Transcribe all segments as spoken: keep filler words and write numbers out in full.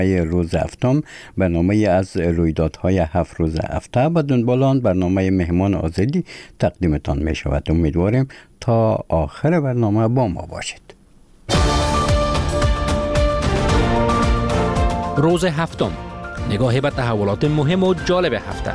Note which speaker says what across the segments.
Speaker 1: روز هفتم برنامه از رویدادهای هفت روز هفته و دنبال آن برنامه مهمان آزادی تقدیمتان می شود. امیدواریم تا آخر برنامه با ما باشید.
Speaker 2: روز هفتم، نگاهی به تحولات مهم و جالب هفته.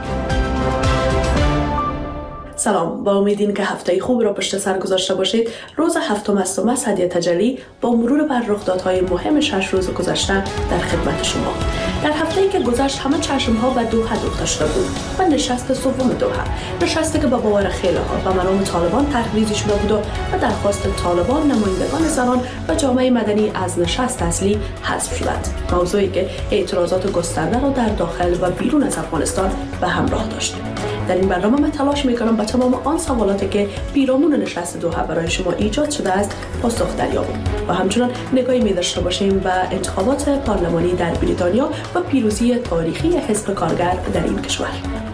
Speaker 3: سلام، با امید که هفته خوب را پشت سر گذاشته باشید. روز هفتم است و من سعدیه تجلی با مرور بر رخدادهای مهم شش روز گذشته در خدمت شما. در هفته‌ای که گذشت همه چشم‌ها به دوحه دوخته شده بود و نشست سوم دوحه، نشستی که با باور خیلی‌ها و مرام طالبان تحریزی شده بود و به درخواست طالبان نمایندگان زنان و جامعه مدنی از نشست اصلی حذف شدند. موضوعی که اعتراضات گسترده را در داخل و بیرون از افغانستان به همراه داشت. در این برنامه من تلاش می‌کنم به تمام آن سوالاتی که پیرامون نشست دوحه برای شما ایجاد شده است پاسخ دریابیم و همچنان نگاهی می‌داشته باشیم به انتخابات پارلمانی در بریتانیا و پیروزی تاریخی حزب کارگر در این کشور.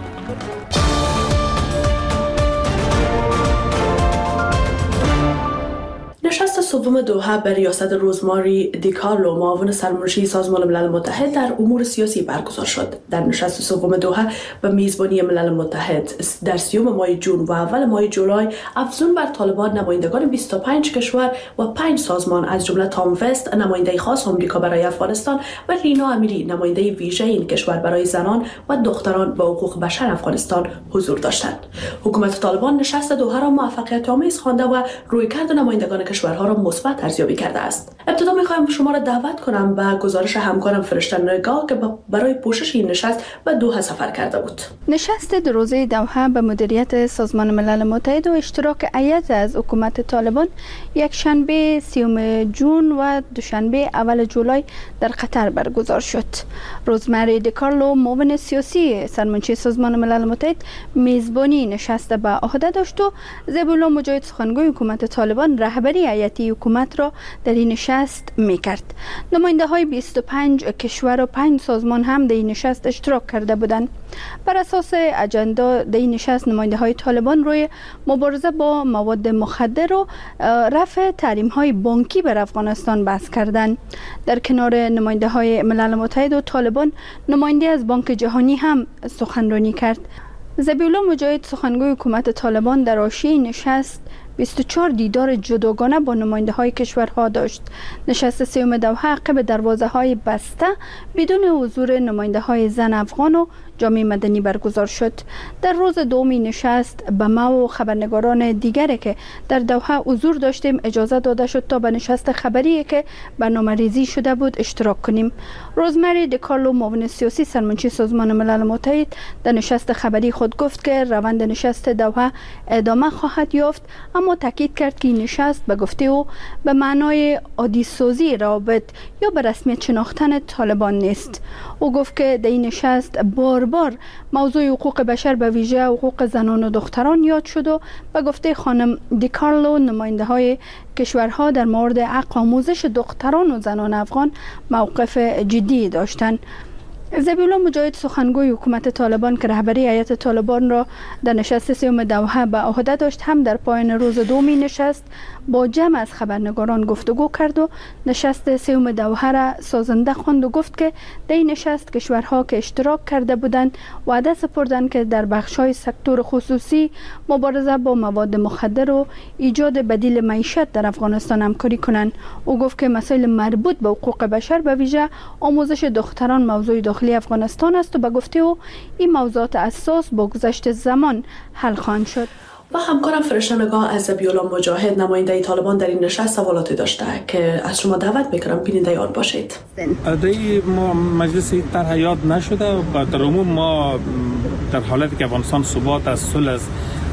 Speaker 3: نشست سوم دوحه به ریاست روزماری دیکارلو، معاون سرمنشی سازمان ملل متحد در امور سیاسی برگزار شد. در نشست سوم دوحه به میزبانی ملل متحد در سیوم ماه جون و اول ماه جولای افزون بر طالبان نمایندگان بیست و پنج کشور و پنج سازمان از جمله تام وست نماینده خاص آمریکا برای افغانستان و رینا امیری نماینده ویژه این کشور برای زنان و دختران و حقوق بشر افغانستان حضور داشتند. حکومت طالبان نشست دوحه را موفقیت آمیز خوانده و رویکرد نمایندگان کشورها را مثبت ارزیابی کرده است. ابتدا می‌خواهم شما را دعوت کنم به گزارش همکارم فرشته نگاه که برای پوشش این نشست به دوحه سفر کرده بود.
Speaker 4: نشست دو روزه دوحه به مدیریت سازمان ملل متحد و اشتراک هیئت از حکومت طالبان یک شنبه سیوم جون و دوشنبه اول جولای در قطر برگزار شد. روزمری دیکارلو، معاون سیاسی سرمنشی سازمان ملل متحد، میزبانی نشست به عهده داشت و ذبیحالله مجاهد، سخنگوی حکومت طالبان، رهبری هیئتی حکومت را در این نشست میکرد. نماینده های بیست و پنج کشور و پنج سازمان هم در این نشست اشتراک کرده بودند. بر اساس اجندا در این نشست نماینده های طالبان روی مبارزه با مواد مخدر و رفع تحریم های بانکی بر افغانستان بحث کردند. در کنار نماینده های ملل متحد و طالبان، نماینده از بانک جهانی هم سخنرانی کرد. ذبیحالله مجاهد، سخنگوی حکومت طالبان، در حاشیه نشست بیست و چهار دیدار جداگانه با نماینده های کشورها داشت. نشست سوم دوحه عقب دروازه های بسته بدون حضور نماینده های زن افغان و جامعه مدنی برگزار شد. در روز دومی نشست به ما و خبرنگاران دیگری که در دوحه حضور داشتیم اجازه داده شد تا به نشست خبری که برنامه ریزی شده بود اشتراک کنیم. روزمری دیکارلو، معاون سیاسی سرمنشی سازمان ملل متحد، در نشست خبری خود گفت که روند نشست دوحه ادامه خواهد یافت، اما تاکید کرد که این نشست به گفته او به معنای عادی سازی روابط یا به رسمیت شناختن طالبان نیست. او گفت که در این نشست بار بار موضوع حقوق بشر به ویژه حقوق زنان و دختران یاد شد و به گفته خانم دیکارلو نماینده های کشورها در مورد حق آموزش دختران و زنان افغان موقف جدی داشتند. ذبیحالله مجاهد، سخنگوی حکومت طالبان که رهبری هیئت طالبان را در نشست سوم دوحه به عهده داشت، هم در پایان روز دومی نشست با جمع از خبرنگاران گفتگو کرد و نشست سوم دوحه را سازنده خواند و گفت که در این نشست کشورها که اشتراک کرده بودند وعده سپردند که در بخش‌های سکتور خصوصی، مبارزه با مواد مخدر و ایجاد بدیل معیشت در افغانستان همکاری کنند. او گفت که مسائل مربوط به حقوق بشر به ویژه آموزش دختران موضوع داخلی افغانستان است و به گفته او این موضوعات اساس با گذشت زمان حل خواهند شد.
Speaker 3: و همکارم فرشته نگاه از ذبیحالله مجاهد، نماینده طالبان، در این نشست سوالاتی داشته که از شما دعوت میکنم بیننده آن باشید.
Speaker 5: ادعای ما مجلس طرح یاد نشده و در عموم ما در حالتی که افغانستان ثبات از صلح از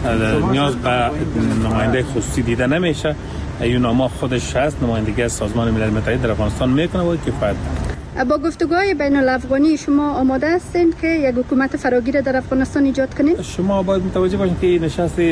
Speaker 5: نیاز به نماینده خصوصی دیده نمیشه. اینا ما خودش هست نمایندگی از سازمان ملل متحد در افغانستان میکنه و کفایت.
Speaker 4: با گفتگوهای بین الافغانی شما آماده هستین که یک حکومت فراگیر در افغانستان ایجاد کنید؟
Speaker 5: شما باید متوجه باشید که نشست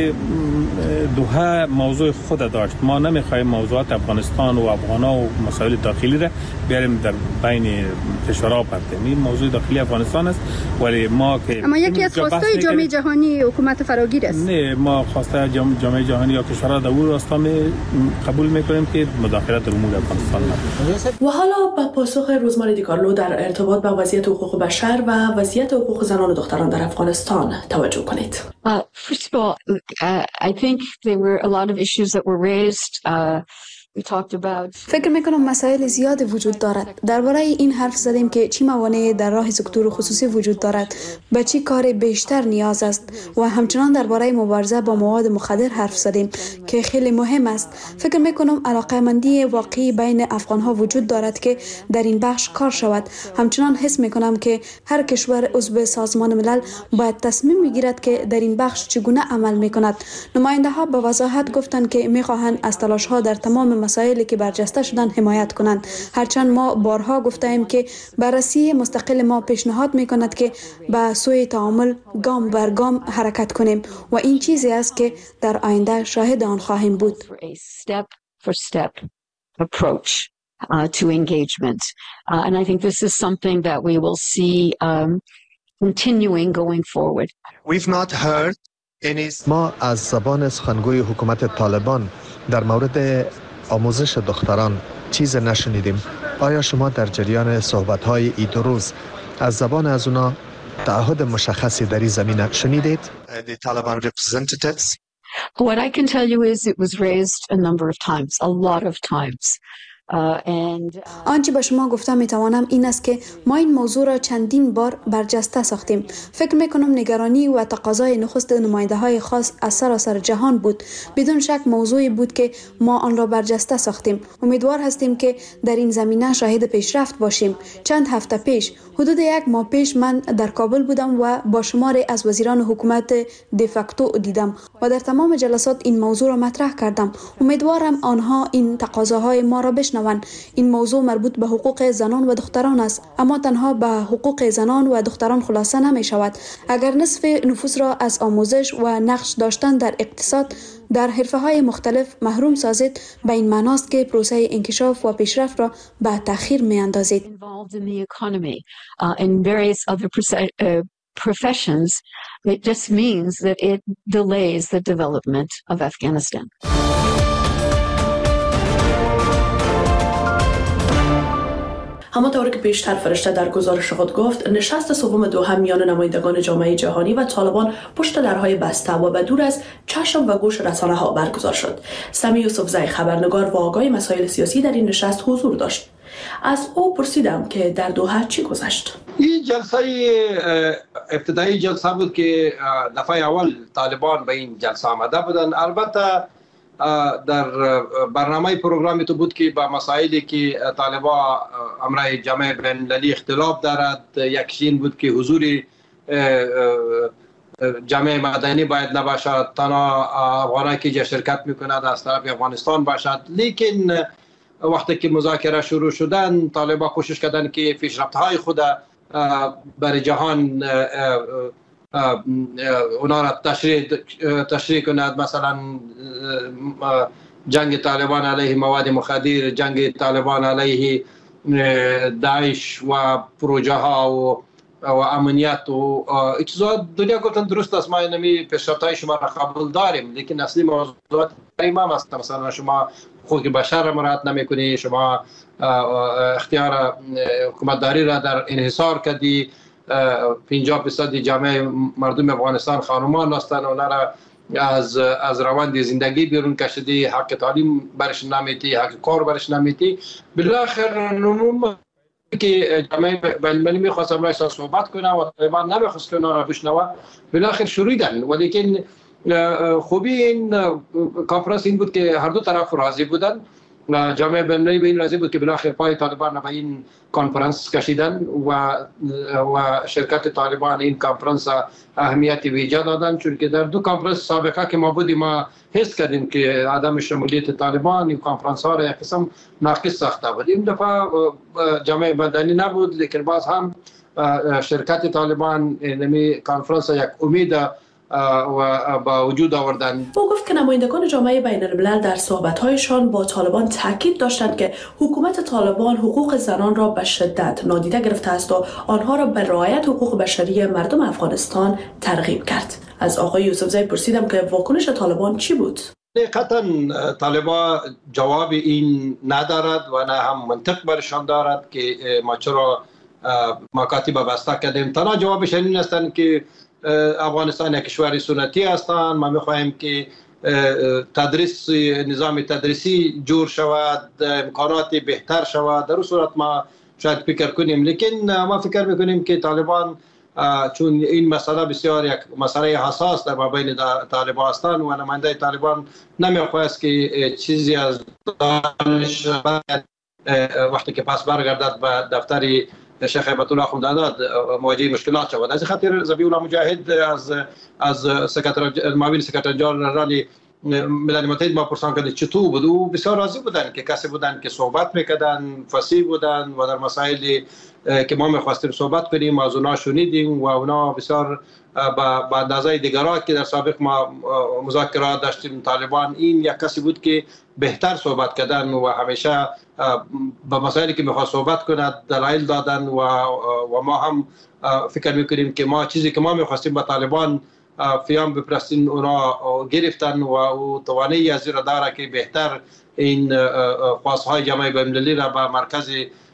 Speaker 5: دوحه موضوع خود داشت. ما نمیخوایم موضوعات افغانستان و افغانا و مسائل داخلی را بیاریم در بین کشورها پرتیم. این موضوع داخلی افغانستان است، ولی ما که
Speaker 4: اما یکی از خواستای جامعه جهانی حکومت فراگیر است.
Speaker 5: نه، ما خواسته جامعه جهانی یا کشورها در اون راستا قبول میکنیم که مداخله در امور افغانستان نباشه.
Speaker 3: و حالا با پاسخ روزمره دیکارلو در ارتباط با وضعیت حقوق بشر و وضعیت حقوق زنان و دختران در افغانستان توجه کنید.
Speaker 6: Uh, first of all, uh, I think there were a lot of issues that were raised. Uh,
Speaker 4: فکر میکنم مسائل زیاد وجود دارد. درباره این حرف زدیم که چی موانع در راه سکتور خصوصی وجود دارد، به چی کار بیشتر نیاز است و همچنان درباره مبارزه با مواد مخدر حرف زدیم که خیلی مهم است. فکر میکنم علاقه‌مندی واقعی بین افغان‌ها وجود دارد که در این بخش کار شود. همچنان حس میکنم که هر کشور عضو سازمان ملل باید تصمیم بگیرد که در این بخش چگونه عمل میکند. نماینده ها به وضاحت گفتند که میخواهند از تلاش ها در تمام مسائلی که برجسته شدن حمایت کنند. هرچند ما بارها گفتیم که بررسی مستقل ما پیشنهاد میکند که به سوی تعامل گام بر گام حرکت کنیم و این چیزی است که در آینده شاهد آن خواهیم بود.
Speaker 6: approach uh, to engagement. Uh, and I think this is something that we will see um, continuing going forward.
Speaker 7: We've not heard any... ما از زبان سخنگوی حکومت طالبان در مورد آموزش دختران چیز نشنیدیم. آیا شما در جریان صحبت‌های این دو روز از زبان از اونا تعهد مشخصی در این زمینه شنیدید؟ The Taliban representatives.
Speaker 6: What I can tell you is it was raised a number of times, a lot of times. Uh, and, uh,
Speaker 4: آنچه به شما گفتم میتوانم این است که ما این موضوع را چندین بار برجسته ساختیم. فکر میکنم نگرانی و تقاضای نخست نماینده های خاص از سراسر جهان بود. بدون شک موضوعی بود که ما آن را برجسته ساختیم. امیدوار هستیم که در این زمینه شاهد پیشرفت باشیم. چند هفته پیش، حدود یک ماه پیش، من در کابل بودم و با شماری از وزیران حکومت دفاکتو دیدم و در تمام جلسات این موضوع را مطرح کردم. امیدوارم آنها این تقاضاهای ما را بشنوند. این موضوع مربوط به حقوق زنان و دختران است، اما تنها به حقوق زنان و دختران خلاصه نمی شود. اگر نصف نفوس را از آموزش و نقش داشتن در اقتصاد در حرفه‌های مختلف محروم سازید، به این معناست که پروسه انکشاف و پیشرفت را به تأخیر می‌اندازید.
Speaker 6: professions, it just means that it delays the development of Afghanistan.
Speaker 3: همانطور که پیشتر فرشته در گزارش خود گفت، نشست سوم دوحه میان نمایندگان جامعه جهانی و طالبان پشت درهای بسته و به دور از چشم و گوش رسانه ها برگزار شد. سمی یوسفزئی خبرنگار و آگاه مسائل سیاسی در این نشست حضور داشت. از او پرسیدم که در دوحه چی گذشت.
Speaker 8: این جلسه ابتدایی جلسه بود که دفعه اول طالبان به این جلسه آمده بودن. البته در برنامه پروگرامی تو بود که با مسائلی که طالبان امرای جامعه بین المللی اختلاف دارد، یکیش این بود که حضور جامعه مدنی باید نباشد، تنها افغانایی که شرکت میکند از طرف افغانستان باشد. لیکن وقتی که مذاکره شروع شدن، طالبان کوشش کردن که پیشرفت‌های خود برای جهان اونا را تشریح تشریح کند. مثلا جنگ طالبان علیه مواد مخدر، جنگ طالبان علیه داعش و پروژه ها و و امنیت و چیزا. دنیا گفتن درست است، ما اینمی پیشرفت‌های شما را قبول داریم، لیکن اصلی موضوعات امام است. مثلا شما حقوق بشر را مراعات نمی‌کنی، شما اختیار حکومتداری را در انحصار کردی، پنجاه درصد جامعه مردم افغانستان خانمان هستند، اونا را از از روند زندگی بیرون کشیدی، حق تعلیم برش نمیدی، حق کار برش نمیدی. بالاخره نموم که جامعه بین المللی می‌خواست امروز صحبت کنه و طالبان نمی‌خواست که اونا را بشنوه، بالاخره شروعیدن. ولیکن خوبی این کنفرانس این بود که هر دو طرف راضی بودن. جامعه بین المللی به این راضی بود که بالاخره پای طالبان به این کنفرانس کشیدن و و شرکت طالبان این کنفرانس اهمیت ویژه دادن، چون که در دو کنفرانس سابقه که ما بودیم ما حس کردیم که عدم شمولیت طالبان این کنفرانس ها را یک قسم ناقص ساخته بود. این دفعه جامعه مدنی نبود، لیکن باز هم شرکت طالبان نمی کنفرانس یک امید و با وجود آوردن.
Speaker 3: او گفت که نمایندگان جامعه بین الملل در صحبت‌هایشان با طالبان تاکید داشتند که حکومت طالبان حقوق زنان را به شدت نادیده گرفته است و آنها را به رعایت حقوق بشری مردم افغانستان ترغیب کرد. از آقای یوسفزئی پرسیدم که واکنش طالبان چی بود؟
Speaker 8: حقیقتا طالبان جواب این ندارد و نه هم منطق برشان دارد که ما چرا مکاتب بسته کردیم. تنها جوابش این هستند که افغانستان یک کشور سنتی هستند، ما میخواهیم که تدریس نظام تدریسی جور شود، امکانات بهتر شود. در اون صورت ما شاید فکر کنیم، لیکن ما فکر میکنیم که طالبان چون این مسئله بسیار یک مسئله حساس در مابین طالبان هستند و نماینده طالبان نمیخواست که چیزی از دانش وقتی که پس برگردد به دفتر شیخ هیبت الله اخوندزاده مواجه مشکلات شود. از خاطر ذبیح الله مجاهد از از سکرتر معاون سکرتر جنرال ملل متحد ما پرسان کردیم چطور بود، او بسیار راضی بودن که کسی بودن که صحبت میکردن، فصیح بودن و در مسائلی که ما میخواستیم صحبت کنیم از اونا شنیدیم و اونا بسیار با اندازه دیگران که در سابق ما مذاکرات داشتیم طالبان، این یک کسی بود که بهتر صحبت کردن و همیشه با مسائلی که میخواست صحبت کند دلایل دادن و و ما هم فکر میکنیم که ما چیزی که ما میخواستیم با طالبان فیام بپرستین اونا گرفتن و او توانایی از را داره که بهتر این خواستهای جامعه بین‌المللی را به مرکز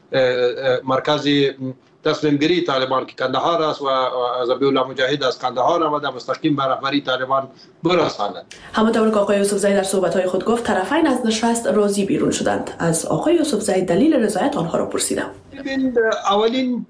Speaker 8: مرکز تصمیم گیری طالبان که کندهار است و ذبیح الله مجاهد از کندهار آمده مستقیم به رهبری طالبان برساند.
Speaker 3: همانطور که آقای یوسفزئی در صحبت‌های خود گفت، طرفین از نشست راضی بیرون شدند. از آقای یوسفزئی دلیل رضایت آنها را پرسیدم.
Speaker 8: اولین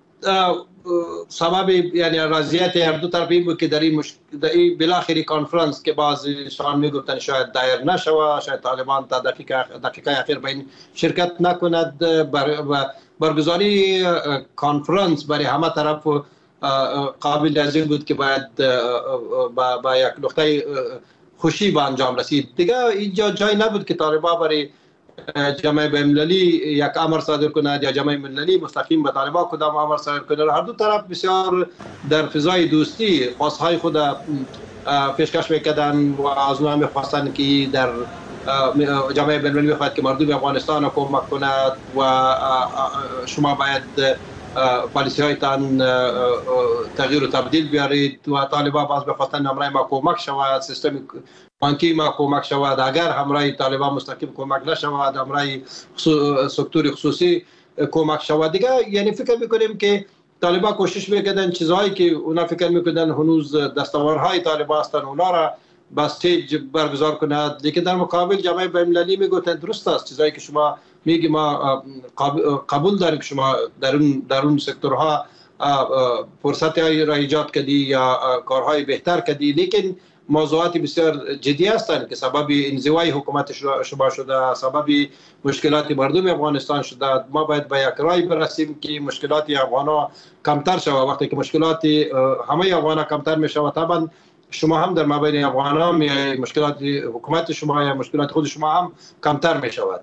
Speaker 8: سبب یعنی رضایت هر دو طرف این بود که در این مش... در این بالاخره کنفرانس که بعضیشان میگفتن شاید دایر نشود، شاید طالبان تا دقیقه دقیقه اخیر به این شرکت نکند، بر... برگزاری کنفرانس برای همه طرف قابل از این بود که باید با, با یک نقطه خوشی به انجام رسید. دیگه اینجا جای نبود که طالبان برای جامعه بین‌المللی یک امر صادر کند یا جامعه بین‌المللی مستقیم به طالبان کدام امر صادر کند. هر دو طرف بسیار در فضای دوستی خواستهای خود پیشکش میکردن و از اونها میخواستن که در جامعه بین‌المللی میخواهد که مردم افغانستان را کمک کند و شما باید پالیسی هایتان تغییر و تبدیل بیارید و طالبان باز بخواستن همراه ما کمک شود، سیستم بانکی ما کمک شود. اگر همراه طالبان مستقیم کمک نشود، همراه سکتور خصوصی کمک شود. دیگه یعنی فکر میکنیم که طالبان کوشش میکردن چیزهایی که اونا فکر میکردن هنوز دستاوردهای طالبان هستن اونا را با استیج برگزار کند، لیکن در مقابل جامعه بین‌المللی میگفتن درست است چیزایی که شما میگی ما قبول داریم که شما در اون در اون سکتورها فرصت‌های را ایجاد کردی یا کارهای بهتر کردی، لیکن موضوعات بسیار جدی هستند که سبب انزوای حکومت شما شده، سبب مشکلات مردم افغانستان شده. ما باید به یک رای برسیم که مشکلات افغان‌ها کمتر شود. وقتی که مشکلات همه افغان‌ها کمتر میشود، طبعا شما هم در مابین افغان‌ها مشکلات حکومت شما یا مشکلات خود شما هم کمتر میشود.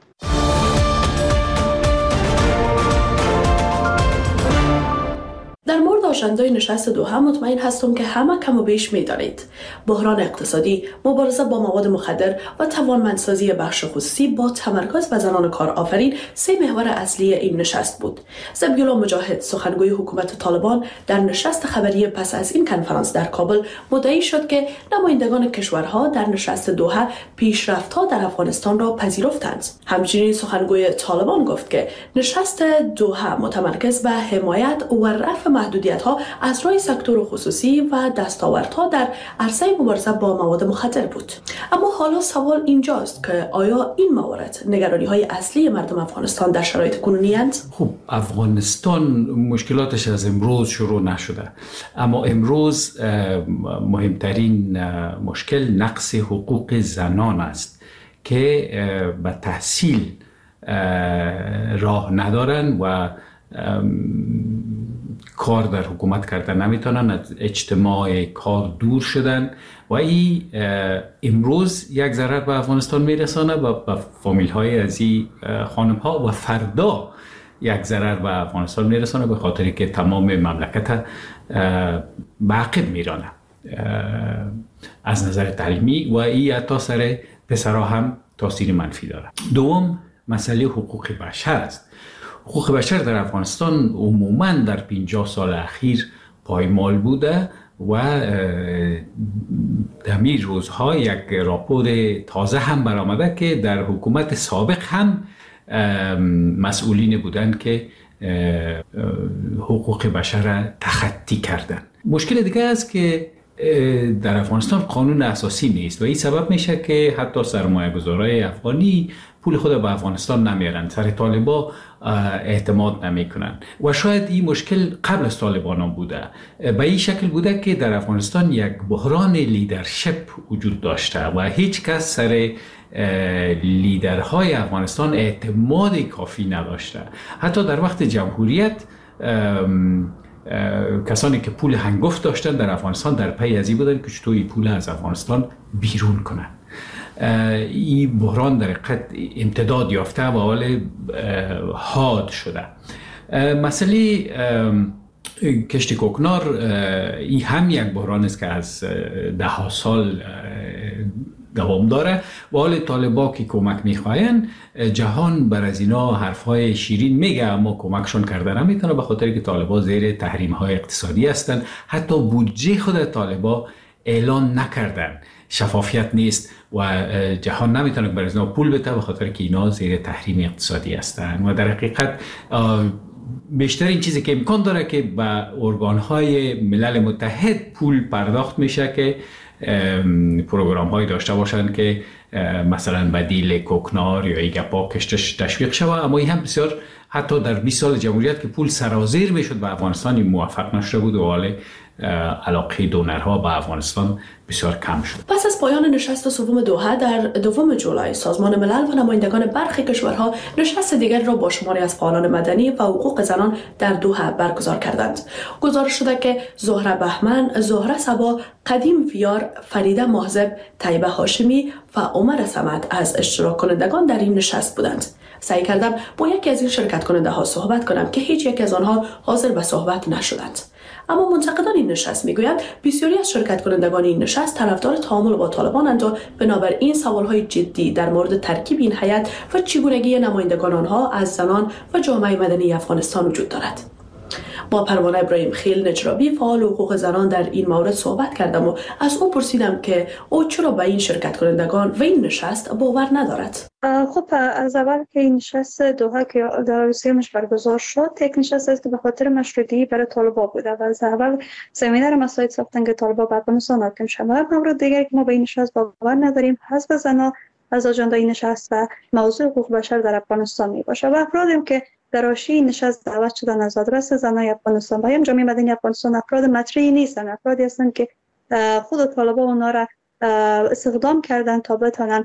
Speaker 3: در مورد آژندای نشست دوحه مطمئن هستم که همه کم و بیش می‌دانید. بحران اقتصادی، مبارزه با مواد مخدر و توانمندسازی بخش خصوصی با تمرکز بر زنان کارآفرین سه محور اصلی این نشست بود. ذبیح الله مجاهد، سخنگوی حکومت طالبان، در نشست خبری پس از این کنفرانس در کابل مدعی شد که نمایندگان کشورها در نشست دوحه پیشرفت‌ها در افغانستان را پذیرفتند. همچنین سخنگوی طالبان گفت که نشست دوحه متمرکز بر حمایت و رفع محدودیت‌ها از راه سکتور خصوصی و دستاوردها در عرصه مبارزه با مواد مخدر بود. اما حالا سوال اینجاست که آیا این موارد نگرانی‌های اصلی مردم افغانستان در شرایط کنونی اند؟
Speaker 9: خب افغانستان مشکلاتش از امروز شروع نشده، اما امروز مهمترین مشکل نقص حقوق زنان است که به تحصیل راه ندارن و کار در حکومت کردن نمیتونن، از اجتماع کار دور شدن و این امروز یک ضرر به افغانستان میرسانه و به فامیل های از این خانم ها و فردا یک ضرر به افغانستان میرسانه به خاطر که تمام مملکت به عقب میرانه از نظر تعلیمی و این حتی سر پسرها هم تاثیر منفی داره. دوم مسئله حقوق بشر است. حقوق بشر در افغانستان عموماً در پنجاه سال اخیر پایمال بوده و در می روزها یک راپور تازه هم برآمده که در حکومت سابق هم مسئولین بودند که حقوق بشر تخطی کردند. مشکل دیگه است که در افغانستان قانون اساسی نیست و این سبب میشه که حتی سرمایه‌گذارای افغانی پول خود به افغانستان نمیارن، سر طالبا اعتماد نمیکنن و شاید این مشکل قبل از طالبان هم بوده. به این شکل بوده که در افغانستان یک بحران لیدرشپ وجود داشته و هیچ کس سر لیدرهای افغانستان اعتماد کافی نداشته. حتی در وقت جمهوریت کسانی که پول هنگفت داشتن در افغانستان در پی از این بودن که چطور این پول از افغانستان بیرون کنن. این بحران در حقیقت امتداد یافته و حال حاد شده. مسئله کشت کوکنار این هم یک بحران است که از ده ها سال دوام داره و حال طالبا که کمک میخواین جهان بر از اینا حرفهای شیرین میگه اما کمکشون کرده نمیتونه به خاطر که طالبا زیر تحریم های اقتصادی هستن. حتی بودجه خود طالبا اعلان نکردن، شفافیت نیست و جهان نمیتونه بر از اینا پول بده به خاطر که اینا زیر تحریم اقتصادی هستن و در حقیقت بیشتر این چیزی که امکان داره که به ارگانهای ملل متحد پول پرداخت میشه که پروگرام های داشته باشند که مثلا بدیل کوکنار یا ایگپا کشتش تشویق شود. اما این هم بسیار حتی در بیست سال جمهوریت که پول سرازیر میشد به افغانستان موفق نشده بود و حال علاقه دونرها به افغانستان بسیار کم شد.
Speaker 3: پس از پایان نشست سوم دوحه در دوم جولای سازمان ملل و نمایندگان برخی کشورها نشست دیگر را با شماری از فعالان مدنی و حقوق زنان در دوحه برگزار کردند. گزارش شده که زهره بهمن، زهره صبا، قدیم ویار، فریده محزب، طیبه هاشمی و عمر صمد از اشتراک کنندگان در این نشست بودند. سعی کردم با یکی از این شرکت کننده ها صحبت کنم که هیچ یک از آنها حاضر به صحبت نشدند. اما منتقدان این نشست میگویند بسیاری از شرکت کنندگان این نشست طرفدار تعامل با طالبانند و بنابراین سوالهای جدی در مورد ترکیب این هیئت و چگونگی نمایندگان آنها از زنان و جامعه مدنی افغانستان وجود دارد. با پروانه ابراهیم خیل نجرابی فعال حقوق زنان در این مورد صحبت کردم و از او پرسیدم که او چرا به این شرکت کنندگان و این نشست باور ندارد.
Speaker 10: خب از اول که این نشست دوحه که در روسیه مش برگزار شد یک نشست است که به خاطر مشروطیت برای طالبان بوده و از اول زمینه را مساعد ساختن که طالبان به افغانستان حاکم شوند. مورد دیگری که ما به این نشست باور نداریم حزب زنان از آجنده این نشست و موضوع حقوق بشر در افغانستان می باشه و افرادی که در حاشیه این نشست دعوت شدن از آدرس زنان افغانستان و هم جامعه مدنی افغانستان افراد مطرحی نیستن، افرادی هستند که خود طالبان اونا را استخدام کردن تا بتونن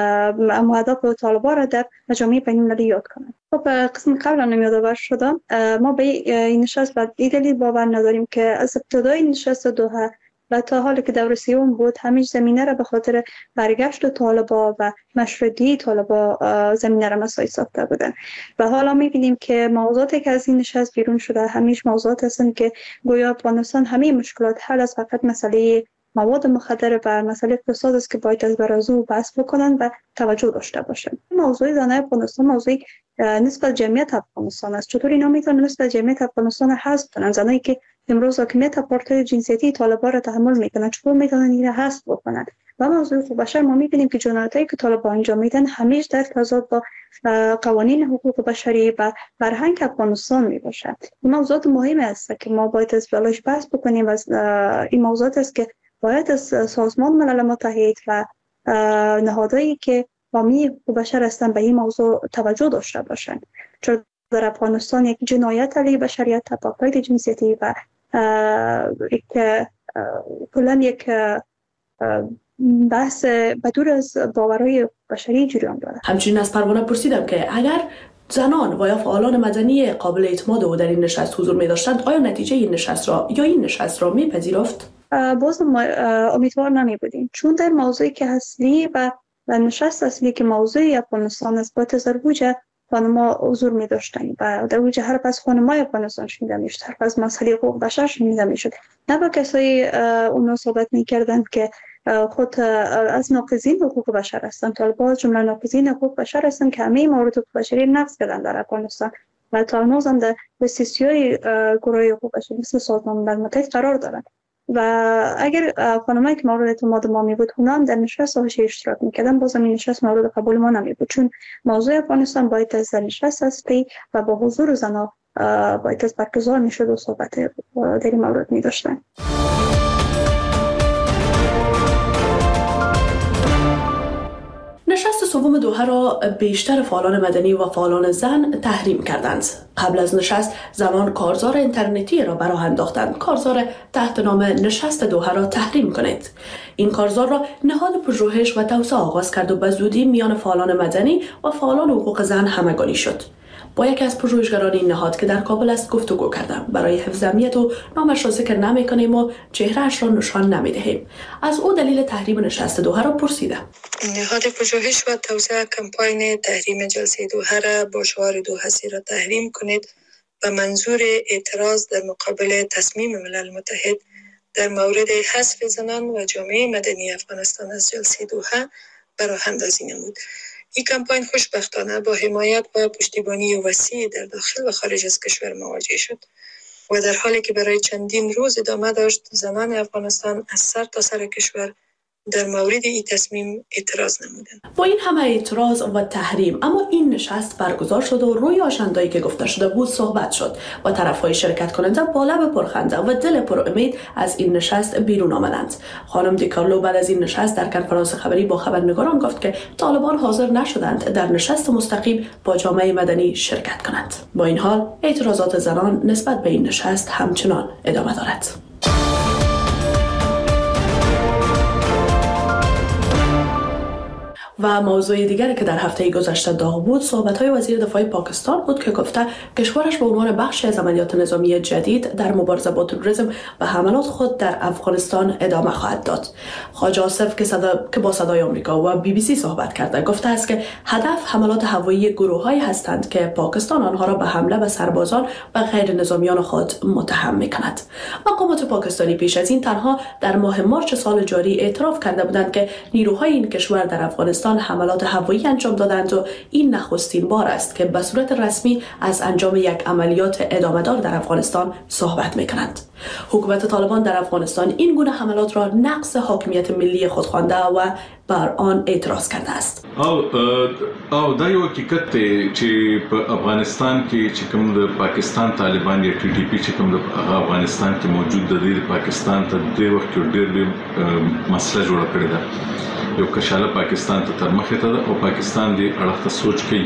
Speaker 10: مهدف طالبان را در جامعه بین‌المللی یاد کنند. خب قسم قبلا هم یادآور شدم ما به این نشست و این دلیل باور نداریم که از ابتدای نشست دوحه و تا حالی که دور سیوم بود همیشه زمینه را به خاطر برگشت طالبان و مشروطیت طالبان زمینه را مساعد ساخته بودن و حالا می‌بینیم که موضوعاتی که از این نشست بیرون شده همیشه موضوعات هستند که گویا افغانستان همه مشکلات حل از فقط مسئله مواد مخدر و مسئله اقتصاد است که باید از برازو بحث بکنن و توجه داشته باشن. موضوع زنان افغانستان موضوعی نسبت جمعیت افغانستان است. چطور اینا میتونن نسبت جمعیت افغانستان حذف کنن؟ زنایی که امروز حاکمیت پارتای جنسیتی طالبان را تحمل میکنن چطور میتونن این را حذف بکنن؟ و موضوع حقوق بشر ما میبینیم که جنایتایی که طالبان انجام میدن همیشه در تضاد با قوانین حقوق بشری و فرهنگ افغانستان میباشه. این موضوعات مهمی است که ما باید از بلاش بحث بکنیم و این موضوعات است که باید از سازمان ملل متحد و نهادهایی که حامی حقوق بشر هستند به این موضوع توجه داشته باشند. چون در افغانستان یک جنایت علیه بشریت، تبعیض جنسیتی و یک کلا یک بحث بدور از باورهای بشری جریان دارد.
Speaker 3: همچنین از پروانه پرسیدم که اگر زنان و یا فعالان مدنی قابل اعتماد او در این نشست حضور می داشتند آیا نتیجه این نشست را یا این نشست را می پذیرفت؟
Speaker 10: باز ما امیدوار نمی بودیم چون در موضوعی که اصلی و نشست اصلی که موضوعی افغانستان است با تزربوجه خانما حضور می داشتن و در وجه هر پس خانمای افغانستان شنیده می شد، هر پس مسئله حقوق بشر شنیده می شد، نه با کسایی اونا صحبت می کردند که خود از ناقضین حقوق بشر هستند. طالبان جمله ناقضین حقوق بشر هستند که همه موارد حقوق بشری نقض کردن در افغانستان و تا هنوز هم در دسترسی‌های گروه حقوق بشری مثل سازمان ملل متحد قرار دارند و اگر خانمایی که مورد اعتماد ما می بود اونها هم در نشست حاشیه اشتراک میکردن، بازم این نشست مورد قبول ما نمی بود، چون موضوع افغانستان باید از در نشست اصلی و با حضور زنها باید از برگزار می شد و صحبت در این مورد می داشتن.
Speaker 3: نشست سوم دوحه را بیشتر فعالان مدنی و فعالان زن تحریم کردند. قبل از نشست زنان کارزار اینترنتی را براه انداختند. کارزار تحت نام نشست دوحه را تحریم کنید. این کارزار را نهاد پژوهش و توسعه آغاز کرد و به زودی میان فعالان مدنی و فعالان حقوق زن همگانی شد. با یکی از پژوهشگران این نهاد که در کابل است گفتگو کردم. برای حفظ امنیت و نامش را ذکر نمی‌کنیم و چهره‌اش را نشان نمی‌دهیم. از او دلیل تحریم نشست دوحه را پرسیدم.
Speaker 11: نهاد پژوهش و توسعه کمپاین تحریم جلسه دوحه را با شعار دوحه را تحریم کنید و منظور اعتراض در مقابل تصمیم ملل متحد در مورد حذف زنان و جامعه مدنی افغانستان از جلسه دوحه برای اندازی نمود. این کمپاین خوشبختانه با حمایت و پشتیبانی وسیع در داخل و خارج از کشور مواجه شد و در حالی که برای چندین روز ادامه داشت، زنان افغانستان از سر تا سر کشور در مورد این تصمیم اعتراض نمودند.
Speaker 3: با این همه اعتراض و تحریم اما این نشست برگزار شد و روی آژنده‌ای که گفته شده بود صحبت شد و طرف‌های شرکت کننده با لب پرخنده و دل پر امید از این نشست بیرون آمدند. خانم دیکارلو بعد از این نشست در کنفرانس خبری با خبرنگاران گفت که طالبان حاضر نشدند در نشست مستقیم با جامعه مدنی شرکت کنند. با این حال اعتراضات زنان نسبت به این نشست همچنان ادامه دارد. و موضوع دیگری که در هفته گذشته داغ بود صحبت‌های وزیر دفاع پاکستان بود که گفته کشورش به عنوان بخشی از عملیات نظامی جدید در مبارزه با تروریسم و حملات خود در افغانستان ادامه خواهد داد. خواجه آصف که, صدا... که با صدای آمریکا و بی بی سی صحبت کرده گفته است که هدف حملات هوایی گروه‌هایی هستند که پاکستان آنها را به حمله به سربازان و غیر نظامیان خود متهم می‌کند. مقامات پاکستانی پیش از این تنها در ماه مارس سال جاری اعتراف کرده بودند که نیروهای این کشور در افغانستان حملات هوایی انجام دادند و این نخستین بار است که به صورت رسمی از انجام یک عملیات ادامه‌دار در افغانستان صحبت می‌کنند. حکومت طالبان در افغانستان این گونه حملات را نقض حاکمیت ملی خود خوانده و بر آن اعتراض کرده است.
Speaker 12: او او دا یو حقیقت دی چې په افغانستان کې چې کوم د پاکستان طالبان یا ټي ټي پی چې کوم د افغانستان کې موجود د دې پاکستان ته د وخت ډېر ډېر مسله جوړه کړې ده. یو کشاله پاکستان ته تر مخه ته او پاکستان دی اړه ته سوچ کوي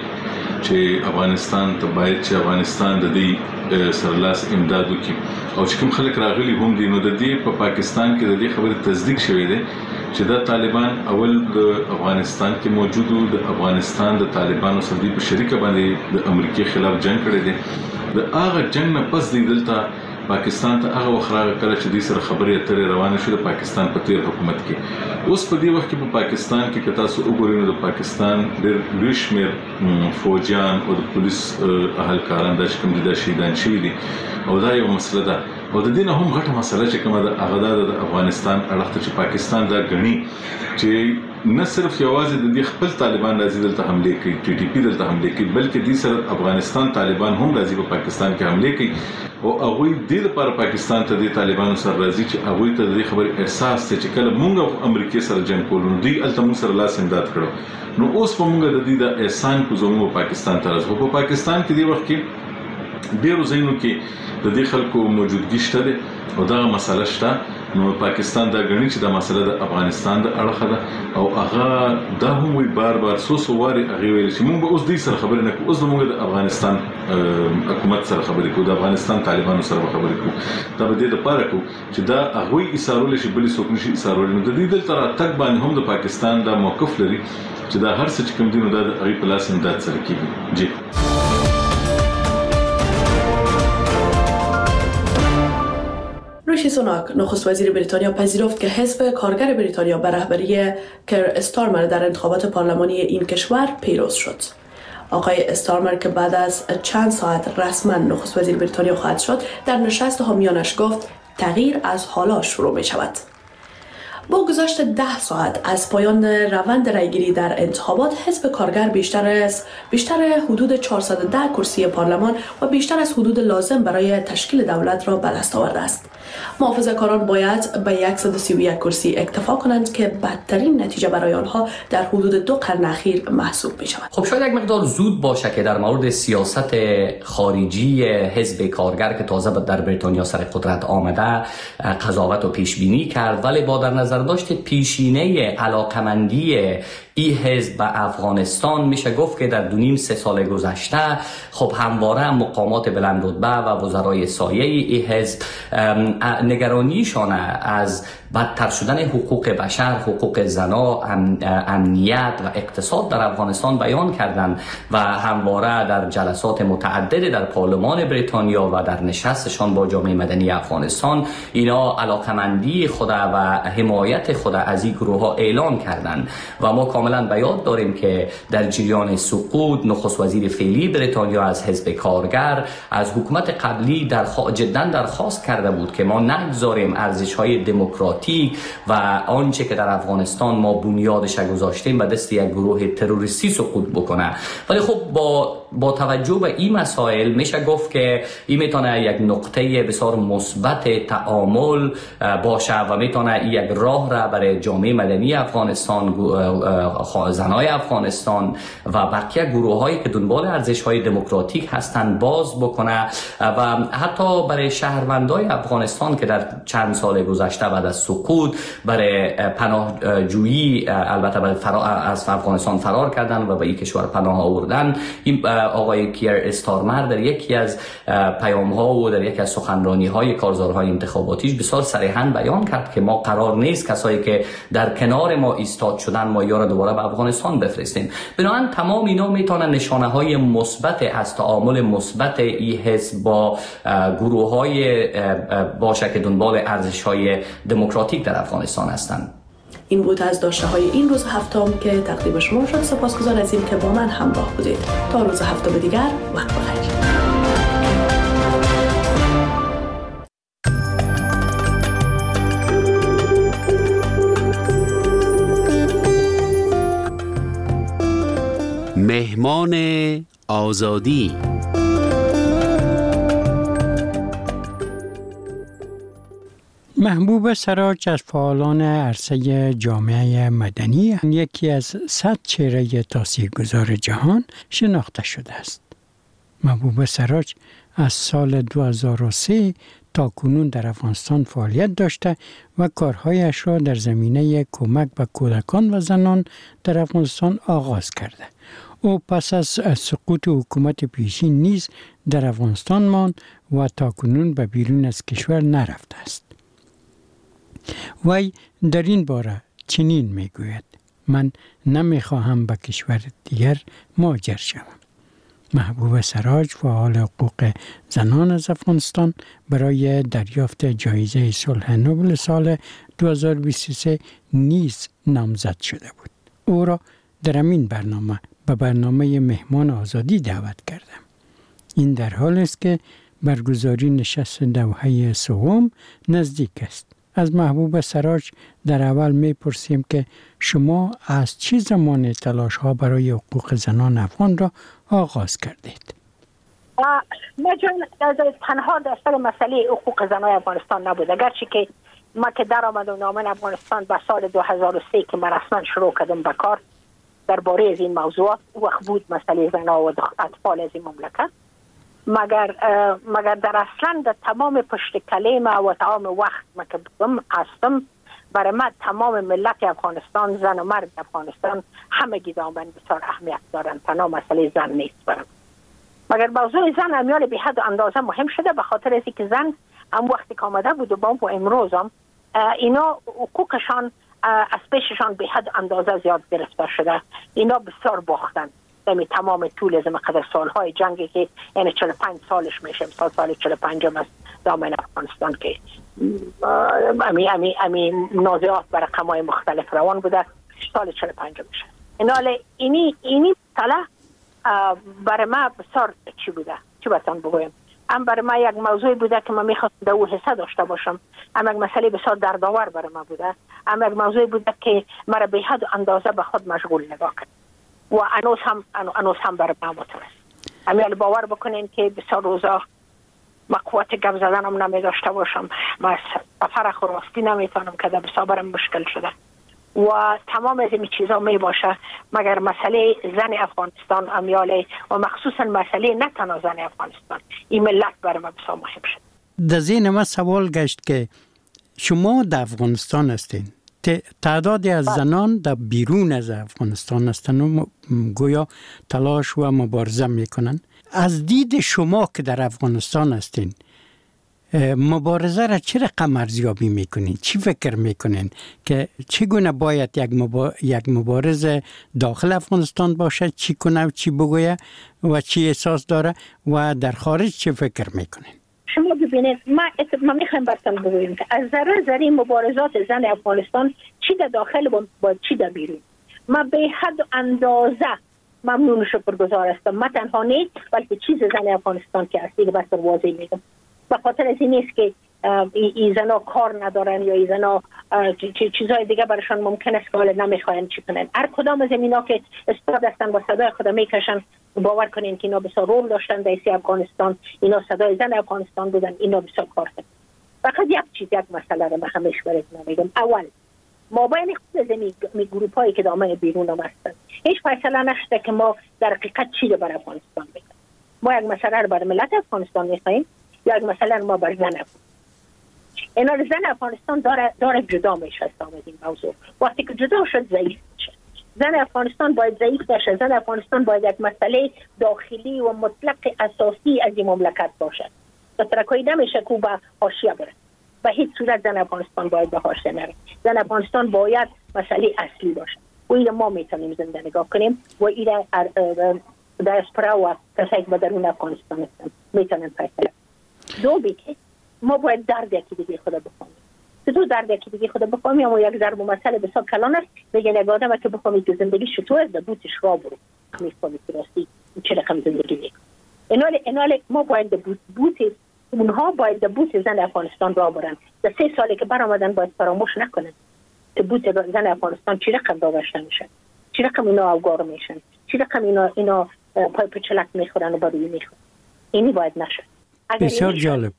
Speaker 12: چې افغانستان ته باید چې افغانستان د دې سرلاس امداد وکړي او چې کوم خلک راغلي هم دي نو د دې په پا پاکستان کې د دې خبرې تصدیق شوې ده چې د طالبان اول د افغانستان کې موجود د افغانستان د طالبانو سره په شریکه باندې د امریکای خلاف جنگ کړی دی. د هغه جنگ نه پس دی دلته پاکستان ته هغه وخراغه کړ چې د سره خبرې اترې روانه شوه د پاکستان په تیر حکومت کې. اوس په دې وخت کې په پاکستان کې کتا سو وګورئ نو د پاکستان ډېر لوی شمېر فوجیان او د پولیس اهلکاران د شکم دي د شهیدان شوي دي او دا یو مسله ده او د دې نه هم غټه مسله چې کومه د هغه د افغانستان اړخ چې پاکستان دا غني چې نه صرف یوازې د دې خپل طالبان راځي دلته حمله کوي ټي ټي پی دلته حمله کوي بلکې د سره افغانستان طالبان هم راځي په پاکستان کې حمله کوي او هغه د لپاره پاکستان ته د طالبانو سره راځي چې هغه ته د خبر احساس ته چې کله مونږ امریکای سره جنگ کولو دی الته مونږ سره لاس امداد کړو نو اوس په مونږ د دې د احسان کو زموږ پاکستان ته راځو په پاکستان کې دی وخت کې ډیرو ځایونو کې د دې خلکو موجودګي شته ده او دا مسله شته نو پاکستان دا غني چې دا مسله د افغانستان د اړخه ده او هغه دا هم وی بار بار سو سو واري هغه ویل چې مونږ به اوس دې سره خبرې نه کوو اوس مونږ د افغانستان حکومت سره خبرې کوو د افغانستان طالبانو سره خبرې کوو دا به دې لپاره کوو چې دا هغه ایثارول شي بل څوک نشي ایثارول نو د دې دل تر تک باندې هم د پاکستان دا موقف لري چې دا هر څه چې کوم دي نو دا هغه پلاس امداد سره کیږي جی.
Speaker 3: ریشی سوناک نخست وزیر بریتانیا پذیرفت که حزب کارگر بریتانیا به رهبری کر استارمر در انتخابات پارلمانی این کشور پیروز شد. آقای استارمر که بعد از چند ساعت رسما نخست وزیر بریتانیا خواهد شد در نشست حامیانش گفت تغییر از حالا شروع می شود. با گذشت ده ساعت از پایان روند رایگیری در انتخابات، حزب کارگر بیشتر از بیشتر حدود چهارصد و ده کرسی پارلمان و بیشتر از حدود لازم برای تشکیل دولت را به دست آورده است. محافظه‌کاران باید به صد و سی و یک کرسی اکتفا کنند که بدترین نتیجه برای آنها در حدود دو قرن اخیر محسوب می شود.
Speaker 13: خب شاید یک مقدار زود باشه که در مورد سیاست خارجی حزب کارگر که تازه در بریتانیا سر قدرت آمده قضاوت و پیش بینی کرد، ولی با در نظر داشت پیشینه علاقمندی این حزب به افغانستان میشه گفت که در دو نیم سه سال گذشته خب همواره مقامات بلند رتبه و وزرای سایه این حزب نگرانیشان از بدتر شدن حقوق بشر، حقوق زنا، امنیت و اقتصاد در افغانستان بیان کردند و همواره در جلسات متعدد در پارلمان بریتانیا و در نشستشان با جامعه مدنی افغانستان اینا علاقمندی خود و حمایت خود از این گروه ها اعلان کردند و ما کاملا به یاد داریم که در جریان سقوط نخست وزیر فعلی بریتانیا از حزب کارگر از حکومت قبلی در جدا درخواست کرده بود که ما نگذاریم ارزش‌های دموکراتیک و آنچه که در افغانستان ما بنیادش گذاشتیم به دست یک گروه تروریستی سقوط بکنه. ولی خب با با توجه به این مسائل میشه گفت که این میتونه یک نقطه بسیار مثبت تعامل باشه و میتونه یک راه را برای جامعه مدنی افغانستان، زنای افغانستان و بقیه گروه هایی که دنبال ارزش های دموکراتیک هستند باز بکنه و حتی برای شهروندای افغانستان که در چند سال گذشته بعد از سقوط برای پناهجویی البته برای از افغانستان فرار کردن و به این کشور پناه آوردن. این آقای کیر استارمر در یکی از پیام ها و در یکی از سخنرانی های کارزارهای انتخاباتیش بسیار صریحاً بیان کرد که ما قرار نیست کسایی که در کنار ما ایستاد شدن ما یا را دوباره به افغانستان بفرستیم. بنابراین تمام اینا میتونن نشانه های مثبت از تعامل مثبت این حزب با گروه های باشه که دنبال ارزش های دموکراتیک در افغانستان هستند.
Speaker 3: این بود از داشته های این روز هفتم که تقدیم شما شد. سپاسگزار از این که با من همراه بودید. تا روز هفتم دیگر، وقت بخیر.
Speaker 14: مهمان آزادی.
Speaker 15: محبوب سراج از فعالان عرصه جامعه مدنی یکی از صد چهره تاثیرگذار جهان شناخته شده است. محبوب سراج از سال دو هزار و سه تا کنون در افغانستان فعالیت داشته و کارهایش را در زمینه کمک به کودکان و زنان در افغانستان آغاز کرده. او پس از سقوط حکومت پیشین نیز در افغانستان ماند و تا کنون به بیرون از کشور نرفته است. وی در این باره چنین میگوید: من نمیخواهم به کشور دیگر مهاجر شوم. محبوب سراج فعال حقوق زنان از افغانستان برای دریافت جایزه صلح نوبل سال دو هزار و بیست و سه نیز نامزد شده بود. او را در این برنامه به برنامه مهمان آزادی دعوت کردم. این در حال است که برگزاری نشست دوحه سوم نزدیک است. از محبوب سراج در اول میپرسیم که شما از چه زمان تلاش ها برای حقوق زنان افغان را آغاز کردید؟
Speaker 16: ما جون تنها در سر مسئله حقوق زنان افغانستان نبود، اگرچه که ما که در آمدم نامن افغانستان به سال دو هزار و سه که من رسما شروع کردم به کار درباره از این موضوعات، وقت بود مسئله زنان و اطفال از این مملکت، مگر مگر در اصلا در تمام پشت کلمه و تمام وقت ما که بودم هستم، برای من تمام ملت افغانستان، زن و مرد افغانستان همه گیدامن بسیار اهمیت دارن، تنها مسئله زن نیست برم. مگر موضوع زن امیال به حد اندازه مهم شده به خاطر از که زن هم وقتی که آمده بود و با هم امروز هم اینا حقوقشان از پیششان به حد اندازه زیاد گرفته شده. اینا بسیار باختن دمی تمام طول از مقدر سالهای جنگی که یعنی چهل و پنج سالش میشه، سال سال چهل و پنج از دامن افغانستان که امی امی امی منازعات بر رقم‌های مختلف روان بوده، سال چهل و پنج میشه. اینا اینی اینی طلا برای ما بسیار چی بوده، چی باتون بگویم، هم برای ما یک موضوع بوده که من میخواستم در او حصه داشته باشم. هم یک مسئله بسیار دردآور برای ما بوده. هم یک موضوع بوده که مرا به حد اندازه به خود مشغول نگاه کرد و انوس هم انوس هم برای ما مترس. امیال باور بکنین که بسیار روزا ما قوت گپ زدن هم نمی داشته باشم. ما سفر خراستی نمیتونم که در بسابرم مشکل شده و تمام از این چیزا می باشه مگر مسئله زن افغانستان امیاله و مخصوصا مسئله نه تنها زن افغانستان این ملت برای ما بسیار مهم شد.
Speaker 15: در ذهن ما سوال گشت که شما در افغانستان هستین، تعدادی از زنان در بیرون از افغانستان هستن و گویا تلاش و مبارزه میکنن. از دید شما که در افغانستان هستین مبارزه را چه رقم ارزیابی میکنین؟ چی فکر میکنین که چگونه باید یک, مبا... یک مبارز داخل افغانستان باشه، چی کنه و چی بگویه و چی احساس داره و در خارج چه فکر میکنین؟
Speaker 16: شما ببینید ما ما میخوایم براتون بگویم که از ذره ذره مبارزات زن افغانستان چی در داخل و با چی در بیرون ما به حد و اندازه ممنون و شکرگزار هستم. ما تنها نیست بلکه چیز زن افغانستان که هستی که بس واضح میگم به خاطر از این نیست که ای زنا کار ندارن یا ای زنا چیزهای دیگه برشان ممکن است که حالا نمیخواین چی کنن. هر کدام از اینا که استاد هستن و صدای خود میکشن باور کنین که اینا بسیار رول داشتن در افغانستان، اینا صدای زن افغانستان بودن، اینا بسیار کار کردن. فقط یک چیز یک مسئله رو من همیشه براتون میگم، اول ما بین خود از می گروپ هایی که دامن بیرون هم هستن هیچ فیصله نشده که ما در حقیقت چی رو برای افغانستان بکنیم. ما یک مسئله رو برای ملت افغانستان میخوایم یا یک مسئله ما برای زن افغانستان. اینا زن افغانستان داره داره جدا میشه از این موضوع. وقتی که جدا شد ضعیف میشه. زن افغانستان باید ضعیف باشه. زن افغانستان باید یک مسئله داخلی و مطلق اساسی از این مملکت باشه. ترکایی نمیشه که به حاشیه بره. به هیچ صورت زن افغانستان باید به حاشیه نره. زن افغانستان باید مسئله اصلی باشه. و این ما میتونیم زنده نگاه کنیم و این دیاسپورا و کسایی که به درون افغانستان هستن میتونن فیصله. دو بیکه ما باید درد یکی دیگه خدا بفهمیم. که دو درد یکی دیگه خدا بفهمیم و یک ضرب مسئله بسیار کلان است. بگن یک آدم که بفهمید که زندگی چطور است در بوتش را برو میفهمید که راستی چه رقم زندگی میکنه. اینال اینال ما باید در بوت بوت اونها باید در بوت زن افغانستان را برن. در سه سالی که برآمدن باید فراموش نکنن که بوت زن افغانستان چه رقم داشته میشن، چه رقم اینا افگار میشن، چه رقم اینا اینا پای پچلک میخورن و بروی میخورن. اینی باید نشه.
Speaker 15: بسیار جالب.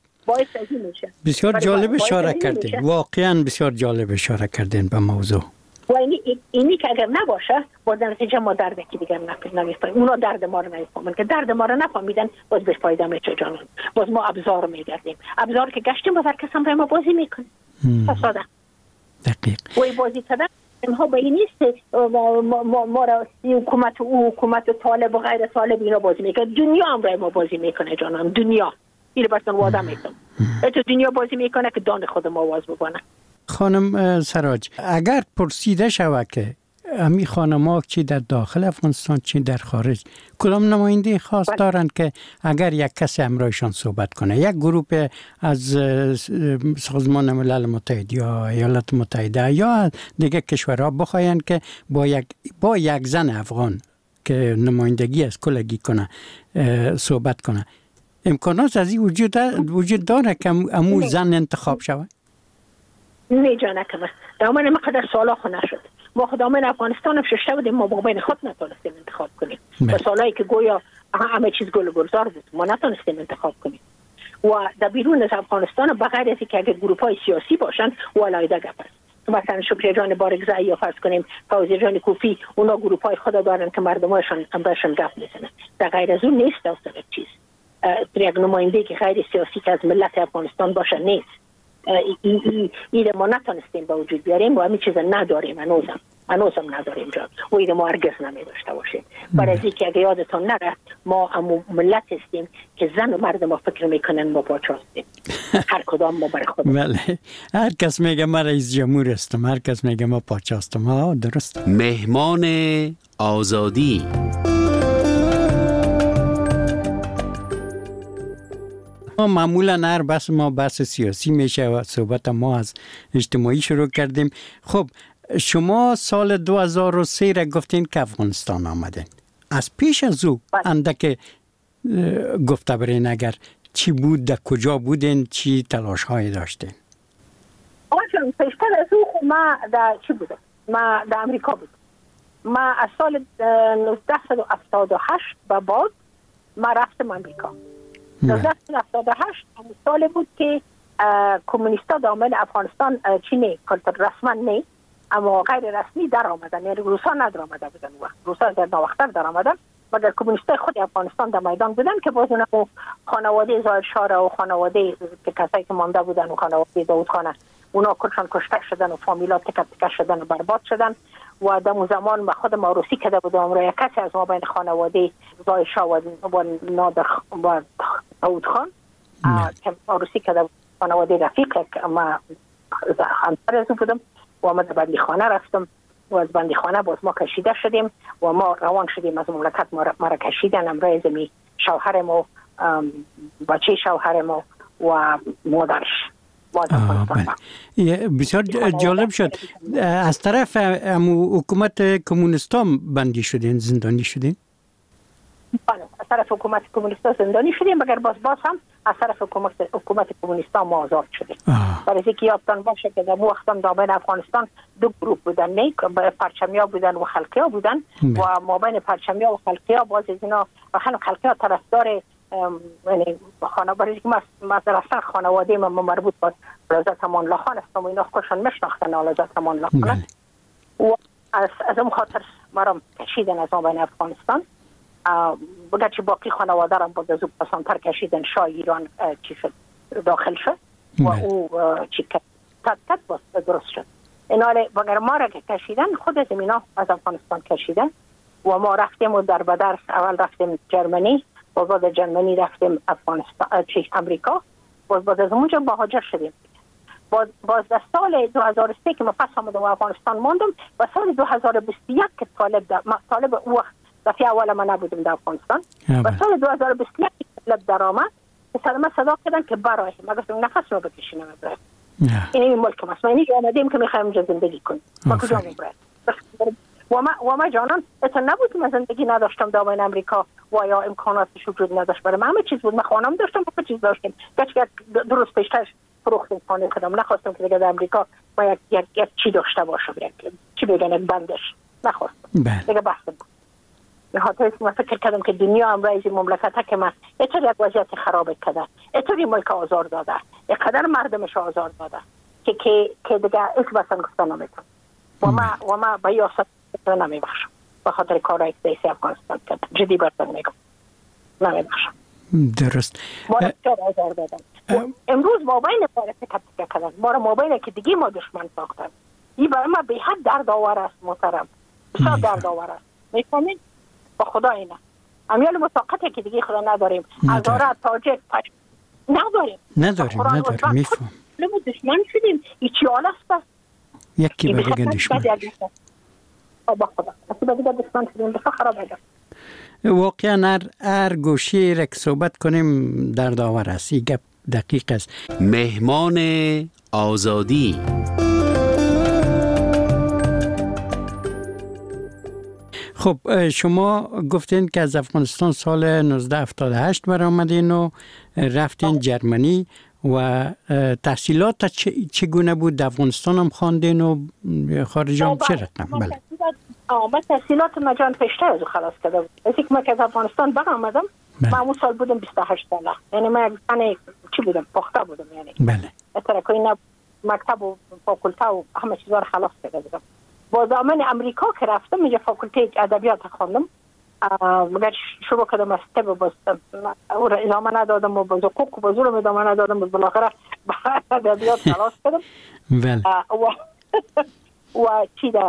Speaker 15: بسیار جالب اشاره کردین. واقعا بسیار جالب اشاره کردین به موضوع.
Speaker 16: و اینی, اینی که اگر نباشه باز در نتیجه ما درد که دیگر نمیفهمیم. اونا درد ما رو نمیفهمن که درد ما رو نفهمیدن باز به فایده میشه جانان. باز ما ابزار میگردیم. ابزار که گشتیم باز هر کس هم ما بازی میکنه. فساده.
Speaker 15: دقیق.
Speaker 16: و بازی کردن اینها به این نیست ما ما ما را حکومت او حکومت طالب و غیر طالب اینا بازی میکنه. دنیا هم را ما بازی میکنه جانان. دنیا این براتون وعده میکنم. تو دنیا بازی میکنه که دان خود ما واز بکنه.
Speaker 15: خانم سراج اگر پرسیده شود که امی خانم‌ها چی در داخل افغانستان چی در خارج کدام نماینده خاص دارند که اگر یک کسی همراهشان صحبت کنه، یک گروه از سازمان ملل متحد یا ایالات متحده یا دیگه کشورها بخواین که با یک با یک زن افغان که نمایندگی از کلگی کنه صحبت کنه، امکانات از این وجود وجود داره که امو زن انتخاب شود؟
Speaker 16: نه جانه که دامن ما قدر سالا خو نشد. ما خدامن افغانستان هم ششته بودیم ما با بین خود نتونستیم انتخاب کنیم. و سالایی که گویا همه چیز گل گلزار بود ما نتونستیم انتخاب کنیم. و در بیرون از افغانستان بغیر از که اگر گروپ های سیاسی باشن ولایده گپ است. مثلا شکری جان بارگزایی یا فرض کنیم فوزی جان کوفی اونا گروپ های خود دارن که مردمایشان هم بهشون گپ میزنن. در غیر از اون نیست اصلا چیز. یک نماینده که غیر سیاسی که از ملت افغانستان باشه نیست. این ما نتونستیم با وجود بیاریم و همین چیز نداریم هنوزم هنوزم نداریم جان و این ما هرگز نمیداشته باشیم. برای از اینکه اگه یادتون نره ما هم ملت هستیم که زن و مرد ما فکر میکنن ما پاچا هستیم. هر کدام ما برای خود.
Speaker 15: بله هر کس میگه ما رئیس جمهور هستم، هر کس میگه ما پاچا هستم. ها درست.
Speaker 14: مهمان آزادی. ما
Speaker 15: معمولا هر بحث ما بحث سیاسی میشه و صحبت ما از اجتماعی شروع کردیم. خب شما سال دو هزار و سه را گفتین که افغانستان آمدین. از پیش از او اندک گفته برین اگر چی بود، در کجا بودین، چی تلاش های داشتین؟
Speaker 16: آجان پیشتر از او خود ما در چی بودم؟ ما در امریکا بودم. ما از سال نوزده هفتاد و هشت به بعد ما رفتم امریکا. نوزده هفتاد و هشت همون سال بود که کمونیستا دامن افغانستان چی نه رسما نه اما غیر رسمی در آمدن، یعنی روسا ندر آمده بودن وقت روسا در ناوقتر در آمدن مگر کمونیستای خود افغانستان در میدان بودن که باز اونها خانواده ظاهر شاه و خانواده که کسایی که مانده بودن و خانواده داود خانه اونا کلشان کشته شدن و فامیلات تکه تکه شدن و برباد شدن و در اون زمان ما خود ما روسی کرده بودم را یک کسی از ما بین خانواده ظاهر شاه و نادر و داود خان که ما روسی کرده بود خانواده رفیق ما همسر از بودم و ما در بندی خانه رفتم و از بندی خانه باز ما کشیده شدیم و ما روان شدیم از مملکت ما را کشیدن امرای زمی شوهرم و بچه شوهرم و مادرش.
Speaker 15: بسیار جالب شد. از طرف حکومت کمونیستان بندی شدین، زندانی شدین؟
Speaker 16: بله، از طرف حکومت کمونیستان زندانی شدیم مگر باز باز هم از طرف حکومت حکومت کمونیستان ما آزاد شدیم. برای اینکه یادتان باشه که در وقت هم دامن افغانستان دو گروه بودن، نه پرچمیا بودن و خلقیا بودن و ما بین پرچمیا و خلقیا باز از اینا و خلقیا طرفدار یعنی خانواده که ما مثلا خانواده ما مربوط به حضرت امان الله خان است و اینا خودشان میشناختن حضرت امان الله خان و از از اون خاطر ما را کشیدن از ما بین افغانستان. بگرچه باقی خانواده را با زود پسانتر کشیدن، شاه ایران چی شد داخل شد و او چی کت کت باز درست شد. ایناله بگر ما را کشیدن خود از اینا از افغانستان کشیدن و ما رفتیم و در بدر اول رفتیم جرمنی و بعد جرمنی رفتیم افغانستان چی امریکا و بعد از اونجا مهاجر شدیم. باز باز در سال دو هزار و سه که ما پس آمدم و افغانستان ماندم و سال دو هزار و بیست و یک که طالب در طالب او وقت دفعه اول ما نبودم در افغانستان و سال دو هزار و بیست و یک که طالب در آمد سلام صدا کردن که برای ما گفتم نفس رو بکشیم برای این ملک ما ما اینجا آمدیم که میخوایم اینجا زندگی کنیم ما کجا میبرد و ما و ما جانان اصلا نبود من زندگی نداشتم در بین امریکا و یا امکاناتش وجود نداشت برای من همه چیز بود. من خانم داشتم و چیز داشتم گچ دو روز پیشتر فروختیم خانه خودم. نخواستم که دیگه در امریکا ما یک یک, یک چی داشته باشم یک چی بگن یک بندش نخواستم دیگه بحثم بود. به خاطر اینکه من فکر کردم که دنیا امروز مملکت که من اینطور یک وضعیت خراب کرده، اینطوری ملک آزار داده، اینقدر مردمش آزار داده که که که دیگه هیچ بسن گفتن نمیتونم و ما و ما به یاست نمیبخشم به خاطر کارهای که دیسی افغانستان کردم. جدی برتن میگم نمیبخشم.
Speaker 15: درست.
Speaker 16: ما را بسیار آزار دادن. امروز مابین ما را تکت تکت کردن. ما را مابین که دیگه ما دشمن ساختن. این برای ما به حد دردآور است محترم. بسیار دردآور است. میفهمید؟ با خدا اینا. امیال مساقطه که دیگه خدا نداریم. هزاره تاجک پش نداریم.
Speaker 15: نداریم نداریم میفهم.
Speaker 16: ما دشمن شدیم. این چی حال است؟
Speaker 15: یکی به دیگه دشمن.
Speaker 16: با خدا. اصلا به دیگه دشمن شدیم. بسیار خراب است.
Speaker 15: واقعا هر, هر گوشی رک صحبت کنیم دردآور است. این گپ دقیق است.
Speaker 14: مهمان آزادی.
Speaker 15: خب شما گفتین که از افغانستان سال نوزده هفتاد و هشت برآمدین و رفتین جرمنی و تحصیلات چگونه بود؟ در افغانستان هم خواندین و خارج هم چه رقم؟ بله.
Speaker 16: من تحصیلات مجان پیشتر از خلاص کرده بود. از اینکه من که از افغانستان برآمدم من اون سال بودم بیست و هشت ساله. یعنی من چی بودم؟ پخته بودم یعنی.
Speaker 15: بله.
Speaker 16: اترکوی نه مکتب و فاکولته و همه چیزا رو خلاص کرده بودم. با دامن امریکا که رفتم اینجا فاکولته ادبیات خواندم. مگر شروع کردم از طب باستم. او را ادامه ندادم و باز حقوق و بازور رو ادامه ندادم و بالاخره ادبیات خلاص کردم.
Speaker 15: بله.
Speaker 16: و و چی ده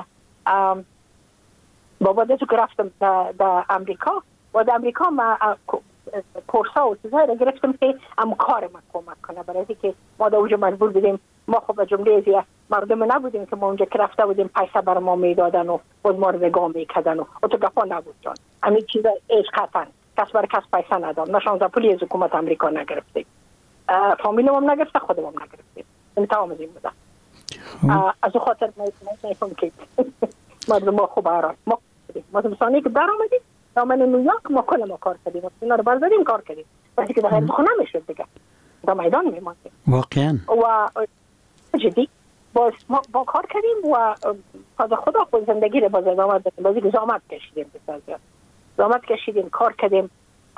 Speaker 16: با بعد تو رفتم در امریکا و در امریکا ما کورسا و چیزایی را گرفتم که هم کار ما کمک کنه برای اینکه ما در اونجا مجبور بودیم ما خب به جمله ازی مردم نبودیم که ما اونجا که رفته بودیم پیسه بر ما میدادن و باز ما رو نگاه میکردن و اتوگفا نبود جان همین چیزا ایش قطعا کس بر کس پیسه نداد نشان از پولی از حکومت امریکا نگرفتیم فامیلم هم نگرفته خودم هم نگرفتیم این تمام از این بوده از اون خاطر میفهم که مردم ما خوب آراد ما مثلا که در آمدیم دامن نیویورک ما کل ما کار کردیم اینا رو برداریم کار کردیم وقتی که بغیر خونه نمیشد دیگه، در میدان میماند
Speaker 15: واقعا.
Speaker 16: و جدی با با کار کردیم و از خدا خود زندگی رو باز ادامه دادیم. بازی که زحمت کشیدیم، بسیار زیاد زحمت کشیدیم، کار کردیم.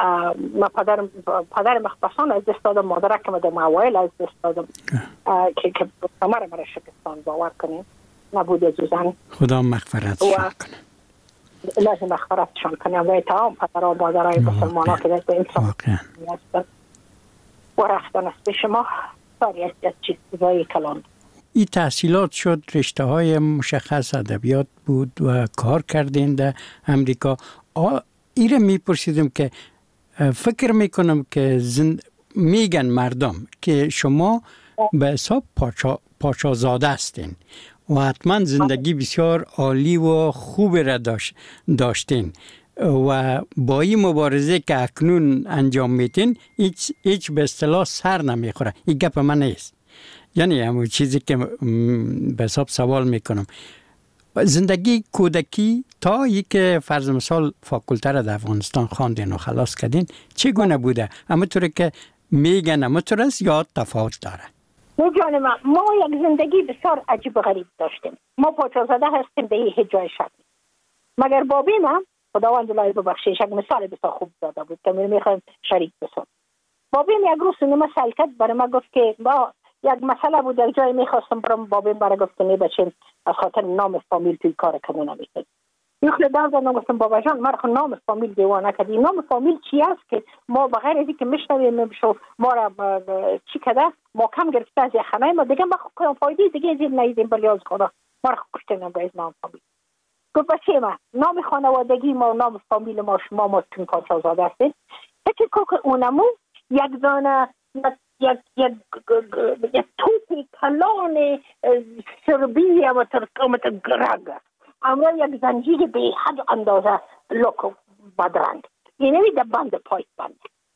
Speaker 16: ما پدر پدر مختصان از دست دادم، مادرکم در موایل از دست دادم که که کمر مرا شکستان، باور کنیم نبود از زن.
Speaker 15: خدا مغفرتشان کنه.
Speaker 16: لازم مغفرتشان کنه و تمام پدر و مادرای مسلمان ها که در انسان هستند و رفتن است به شما ساری از چیزهای کلان.
Speaker 15: این تحصیلات شد، رشته های مشخص ادبیات بود و کار کردین در امریکا. ایره میپرسیدم که فکر میکنم که زند... میگن مردم که شما به حساب پاچا... پاچازاده هستین و حتما زندگی بسیار عالی و خوب را داشت... داشتین و با این مبارزه که اکنون انجام میتین هیچ, هیچ به اصطلاح سر نمیخوره. این گپ من نیست، یعنی همون چیزی که به حساب سوال میکنم. زندگی کودکی تا ای که فرض مثال فاکولته را در افغانستان خواندین و خلاص کردین چگونه بوده؟ اما طوری که میگن اما طور است یا تفاوت داره؟
Speaker 16: نه جان ما ما یک زندگی بسیار عجیب و غریب داشتیم. ما پاچازاده هستیم به هیچ جای شد، مگر بابی ما خداوند لای ببخشیش یک مثال بسیار خوب داده بود که میخوایم شریک بسیم. بابی یک روز سینما سال کرد، برای ما گفت که با یک مسئله بود در جای میخواستم برم، بابی برای گفت که میبچین از خاطر نام فامیل توی کار کنه نمیتونی. یخلی دار دارم گفتم بابا جان مرا خود نام فامیل دیوانه کردی. نام فامیل چی است که ما بغیر ازی که میشنویم میشو ما را چی کده ما کم گرفته از خانه ما دیگه ما خود فایده دیگه ازی نیدیم بلی از خدا ما را خود کشتنم باید نام فامیل. گفت بچه ما نام خانوادگی ما و نام فامیل ما شما ما تون پاچازاده هستیم. بچه که اونمو یک دانه یک یک یک توپی کلان سربی و ترکمت گرگ امرا یک زنجیر به حد اندازه لوکو بدرنگ اینوی در بند پایت بند.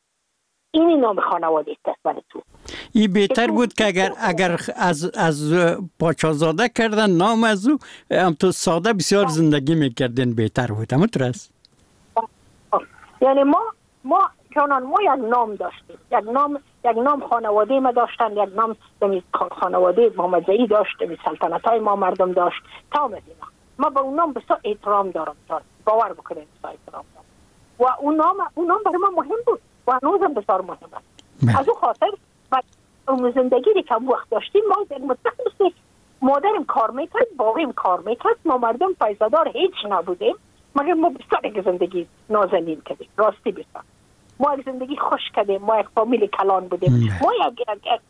Speaker 16: اینی نام خانواده است برای تو.
Speaker 15: این بهتر بود که اگر اگر از از پاچازاده کردن نام از او هم تو ساده بسیار زندگی میکردین بهتر بود. اما تو راست
Speaker 16: یعنی ما ما چونان ما یک نام داشتیم، یک نام یک نام خانواده ما داشتن، یک نام دمی خانواده محمدزایی داشت، دمی سلطنت های ما مردم داشت. تا مدینا ما به اون نام بسیار احترام دارم، باور بکنید بسیار احترام دارم و اون نام اون نام برای ما مهم بود و هنوزم بسیار مهم است. از اون خاطر و اون زندگی که وقت داشتیم ما متخصص مادرم کار میکرد، بابیم کار میکرد، ما مردم پیسه‌دار هیچ نبودیم، مگر ما بسیار زندگی نازنین کردیم. راستی بسیار ما یک زندگی خوش کردیم، ما یک فامیل کلان بودیم. ما یک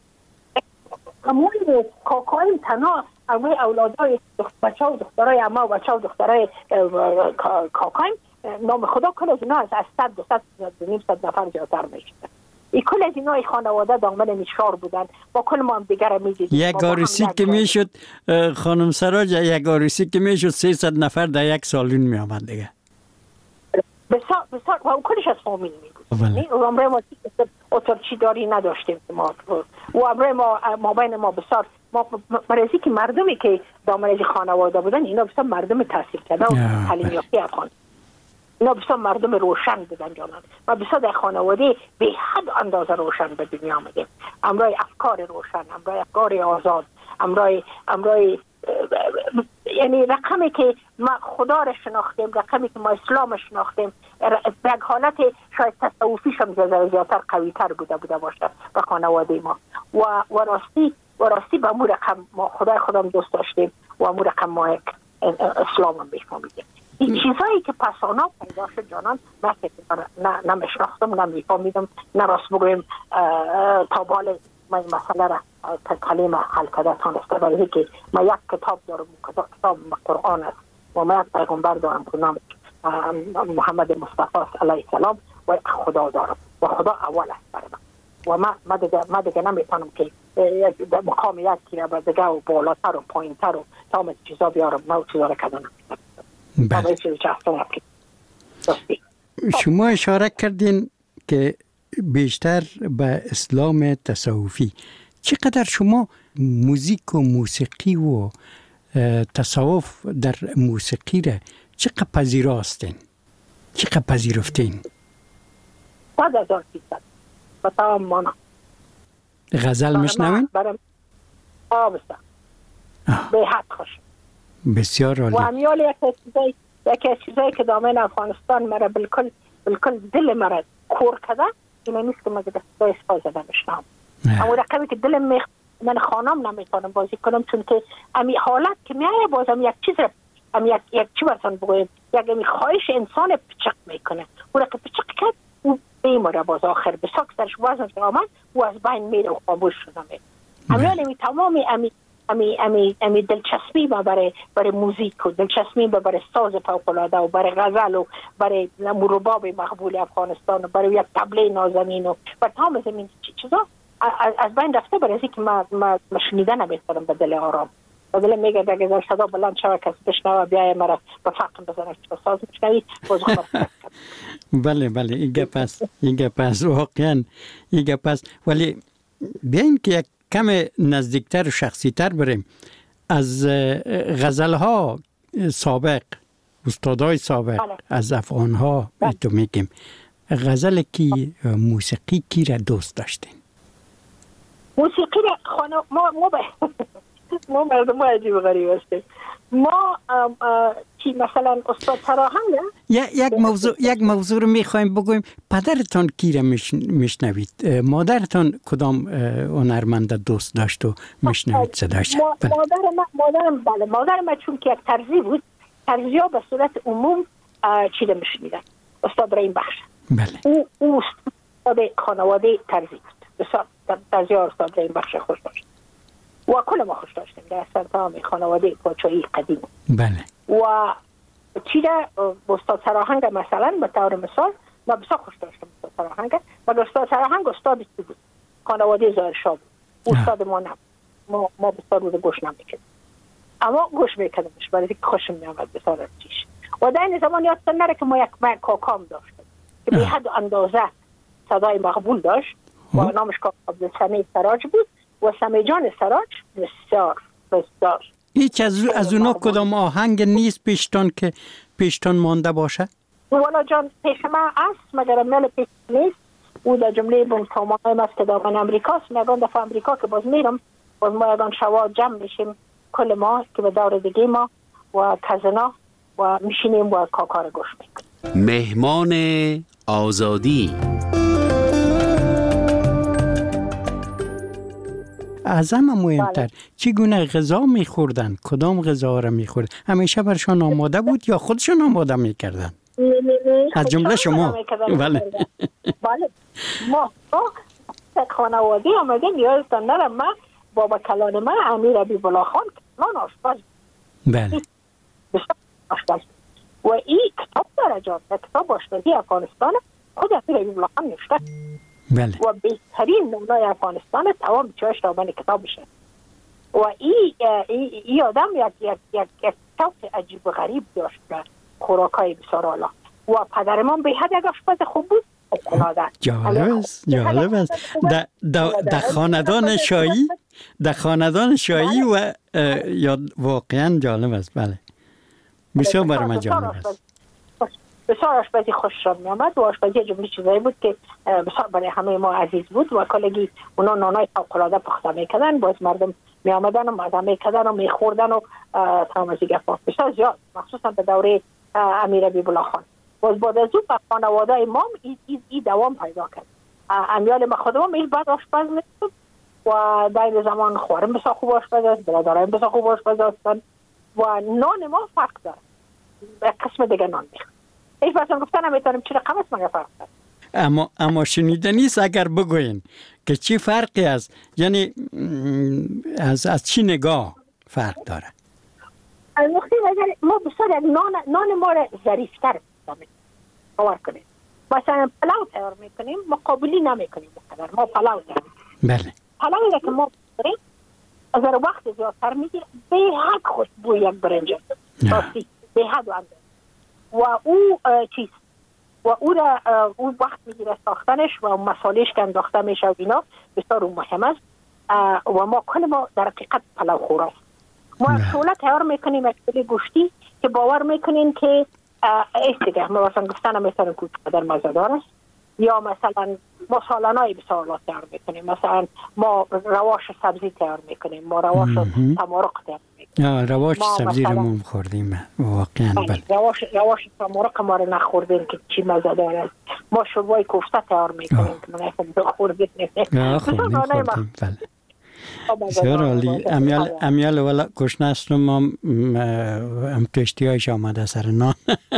Speaker 16: همون کاکایم تنها همون اولادای بچه و دخترای اما و بچه و دخترای کاکایم نام خدا کل از اینا از صد دو صد نیم صد نفر زیادتر میشد. این کل از اینا خانواده دامن نشار بودن با کل ما هم دیگر میدیدیم.
Speaker 15: یک عروسی که میشد خانم سراج، یک عروسی که میشد سیصد نفر در یک سالون می آمد دیگه.
Speaker 16: بسیار بسیار و کلش از فامیل می بود. و امروز ما اترچی داری نداشتیم ما و امروز ما ما بین ما بسیار ما مرزی که مردمی که دامن خانواده بودن اینا بسیار مردم تحصیل کرده و تعلیم یافته افغان، اینا بسیار مردم روشن بودن جانان و بسیار در خانواده به حد اندازه روشن به دنیا آمدیم. امروز افکار روشن، امروز افکار آزاد، امروز امروز یعنی رقمی که ما خدا را شناختیم، رقمی که ما اسلام شناختیم، در حالت شاید تصوفیش هم زیادتر قوی تر بوده بوده باشه به خانواده ما و و راستی و راستی به امور رقم ما خدای خودم دوست داشتیم و امور رقم ما یک اسلام هم بفهمیدیم. این چیزایی که پسانا پیدا شد جانان نه نمیشناختم، نمیفهمیدم، نه راست بگویم تا بال ما این مسئله را کلمه حل کرده تانسته، برای که ما یک کتاب دارم، کتاب قرآن است و ما یک پیغمبر دارم که نام محمد مصطفی علیه السلام و خدا دارم و خدا اول است برای من و ما ما دیگه ما دیگه نمیتونم که در مقام یکی را دیگه و بالاتر و پایینتر و تمام چیزا بیارم، ما چیزا را کردن.
Speaker 15: بله. شما اشاره کردین که بیشتر به اسلام تصوفی، چقدر شما موزیک و موسیقی و تصوف در موسیقی را چقدر پذیراستین، چقدر پذیرفتین؟
Speaker 16: صد هزار فیصد به تمام معنا.
Speaker 15: غزل میشنوین؟
Speaker 16: برای آه بسیار به حد خوش
Speaker 15: بسیار عالی.
Speaker 16: و همیال یکی چیزایی یکی از چیزایی که دامن افغانستان مرا بالکل بالکل دل مرا کور کرده اینه نیست که مگه دستای استفاده بشنم. اما رقمی که دلم میخ من خانم نمیتونم بازی کنم چون که امی حالت که میایه بازم یک چیز ام یک یک چی برسان بگویم یک امی خواهش انسان پچق میکنه و رقم پچق کرد او بیماره باز آخر بساک سرش وزن که آمد و از بین میره و خاموش شده میره. امیال امی تمامی امی امی امی امی دلچسبی ما برای برای موزیک و دلچسبی ما برای ساز فوق‌العاده و برای غزل و برای رباب مقبول افغانستان و برای یک طبله نازنین و و تمام زمین چیزا از بین رفته. برای اینکه ما ما شنیدن نمیتونم به دل آرام و دل میگه اگه در صدا بلند شوه کسی بشنوه بیای مرا به فقم بزنه که ساز میشنوی باز خبر.
Speaker 15: بله بله این گپ است این گپ است واقعا این گپ است. ولی بیاین که یک کم نزدیکتر و شخصیتر بریم از غزل‌ها سابق استادای سابق بله. از افغان‌ها بله. تو میگیم غزل کی موسیقی کی را دوست داشتین؟
Speaker 16: موسیقی را خانه ما ما به ما مردم عجیب غریب هستیم. ما چی مثلا استاد فراهنگ
Speaker 15: یک موضوع یک موضوع رو میخوایم بگویم. پدرتان کی را میشنوید؟ مادرتان کدام هنرمند دوست داشت و میشنوید صداش؟
Speaker 16: مادر ما مادرم بله مادر ما چون که یک ترزی بود ترزی‌ها به صورت عموم چی را میشنیدن؟ استاد رحیم بخش.
Speaker 15: بله.
Speaker 16: او او استاد خانواده ترزی بود. بسیار ترزی‌ها استاد رحیم بخش خوش داشت. و کل ما خوش داشتیم در اصلا تمام خانواده پاچایی قدیم.
Speaker 15: بله.
Speaker 16: و چی را استاد سراهنگ مثلا به طور مثال ما بسیار خوش داشتیم استاد سراهنگ. مگر استاد سراهنگ استاد چی بود؟ خانواده ظاهرشاه بود. استاد ما نبود. ما ما بسیار رو گوش نمیکردیم. اما گوش میکردیمش برای اینکه خوشم میامد بسیار از چیش. و در این زمان یادتون نره که ما یک من کاکام داشتیم که به حد اندازه صدای مقبول داشت و نامش کاکا عبدالسمیع سراج بود و سمیع جان سراج بسیار بسیار.
Speaker 15: هیچ از از اونا کدام آهنگ نیست پیشتان که پیشتان مانده باشه؟
Speaker 16: والا جان پیش من است مگر مل پیش نیست. او در جمله بون تمام است که دامن امریکاست. میگم دفعه امریکا که باز میرم باز ما یگان شوا جمع میشیم کل ما که به دور دیگه ما و کزنا و میشینیم و کاکار گوش میکنیم.
Speaker 14: مهمان آزادی.
Speaker 15: از همه مهمتر چگونه غذا میخوردن؟ کدام غذا را میخوردن؟ همیشه برشان آماده بود یا خودشان آماده میکردن؟ از جمله شما؟ بله
Speaker 16: بله ما خانواده آمدیم یادتان نرم من بابا کلان من امیر حبیب الله خان کلان آشپز.
Speaker 15: بله
Speaker 16: آشپز و این کتاب داره جان کتاب آشپزی افغانستان خود امیر حبیب الله خان نوشته.
Speaker 15: بله.
Speaker 16: و بهترین نمونه افغانستان تمام چهارش دامن کتابشه. و این ای, ای آدم یک یک یک یک شوق عجیب و غریب داشت به خوراکای بسیار اعلی و پدرمان به حد یک آشپز خوب بود.
Speaker 15: جالب است جالب است. در خاندان شاهی در خاندان شاهی و یا واقعا جالب است. بله بسیار برای من جالب است.
Speaker 16: بسیار آشپزی خوشم می آمد و آشپزی جمله چیزایی بود که بسیار برای همه ما عزیز بود و کلگی اونا نانای فوق‌العاده پخته میکردن باز مردم می آمدن و مزه میکردن و میخوردن و تمام از این گپا بسیار زیاد مخصوصا به دوره امیر حبیب الله خان. باز بعد از اون خانواده امام این ای, ای دوام پیدا کرد. امیال ما خودم این بعد آشپز میشد و در این زمان خوارم بسیار خوب آشپز است برادران بسیار خوب آشپز هستن و نان ما فرق داره به قسم دیگه نان میخواد. ای فرصم گفتن نمیتونم چی رقم است مگه فرق داره.
Speaker 15: اما اما شنیده نیست اگر بگوین که چی فرقی است یعنی از از چی نگاه فرق داره؟
Speaker 16: از نقطه نظر ما بسیار نان نان ما را ظریف‌تر باور کنید. مثلا پلاو تیار میکنیم مقابلی نمیکنیم بقدر ما پلاو تیار
Speaker 15: بله
Speaker 16: پلاوی را که ما بریم از وقت زیادتر میگیره به حد خوشبو یک برنج راستی به حد و اندازه و او چیز و او را او وقت میگیره ساختنش و مسالش که انداخته میشه و اینا بسیار مهم است و ما کل ما در حقیقت پلاو خور است. ما شوله تیار میکنیم اکسلی گوشتی که باور میکنین که ایست دیگه ما مثلا گفتن میتونم که در مزدار است یا مثلا ما سالانای بسیار تیار میکنیم. مثلا ما رواش سبزی تیار میکنیم، ما رواش تمارق تیار میکنیم.
Speaker 15: رواش سبزی رو ما خوردیم واقعا. بله.
Speaker 16: رواش رواش تمارق ما رو نخوردیم که چی مزه داره. ما شوربای کوفته تیار میکنیم که من خودم خوردیم.
Speaker 15: آه خوردیم خوردیم بله. بسیار عالی. امیال امیال ولی گشنه است رو ما ام کشتی هایش آمده سر نان.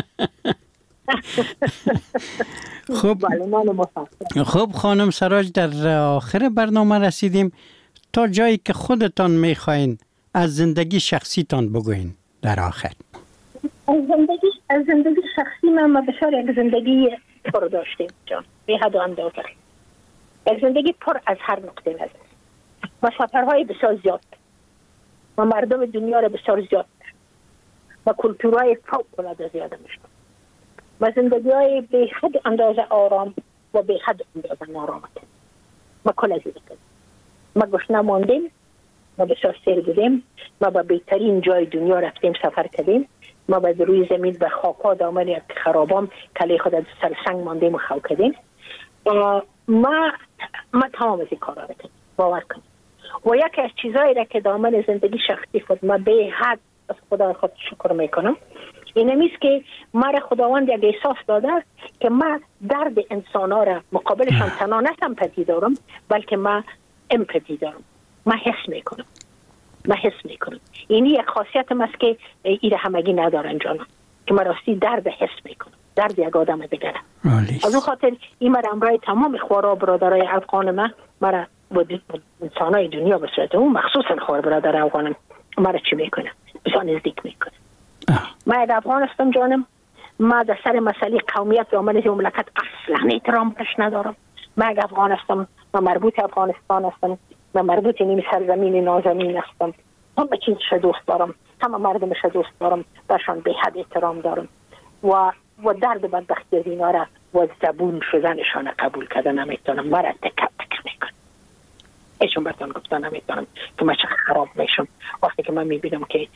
Speaker 15: خب خب خانم سراج، در آخر برنامه رسیدیم. تا جایی که خودتان میخواین از زندگی شخصیتان بگوین در آخر.
Speaker 16: از زندگی از زندگی شخصی من ما بسیار یک زندگی پر داشتیم جان، به حد و اندازه. یک زندگی پر از هر نقطه نظر. ما سفرهای بسیار زیاد، ما مردم دنیا را بسیار زیاد، ما کلتورهای فوق العاده زیاده میشتم، ما زندگی های به حد اندازه آرام و به حد اندازه نارامت. ما کل از این کردیم، ما گشنه ماندیم، ما بسیار سیر بودیم، ما به بهترین جای دنیا رفتیم سفر کردیم، ما به روی زمین به خاکا دامن یک خرابام کلی خود از سر سنگ ماندیم و خو کردیم. ما ما تمام از این کارا را کردیم، باور کنیم. و یکی از چیزایی را که دامن زندگی شخصی خود ما به حد از خدا خود شکر میکنم این میست که مرا خداوند یک احساس داده که ما درد انسان ها را مقابلشان تنها نه سمپاتی دارم، بلکه ما امپاتی دارم، ما حس میکنم ما حس میکنم. این یک خاصیت است که این همگی ندارن جانم، که ما راستی درد حس میکنم، درد یک آدم دیگره. از اون خاطر این مرا امرای تمام خوارا برادرای افغان ما مرا و انسان های دنیا به صورت اون مخصوصا خوار برادر افغانم مرا چی میکنه؟ بسیار نزدیک میکنه. ما یک افغان هستم جانم، ما در سر مسئله قومیت و من از مملکت اصلا احترام برش ندارم. ما یک افغان هستم، ما مربوط افغانستان هستم، ما مربوط نیم سرزمین نازنین هستم. همه چیزش دوست دارم، همه مردمش دوست دارم، برشان به حد احترام دارم و و درد بدبختی از اینا را و زبون شدنشان قبول کردن نمیتونم. مرا تکه تکه میکنم. ایشون براتون گفتن نمیتونم که من چه خراب میشم وقتی که من میبینم که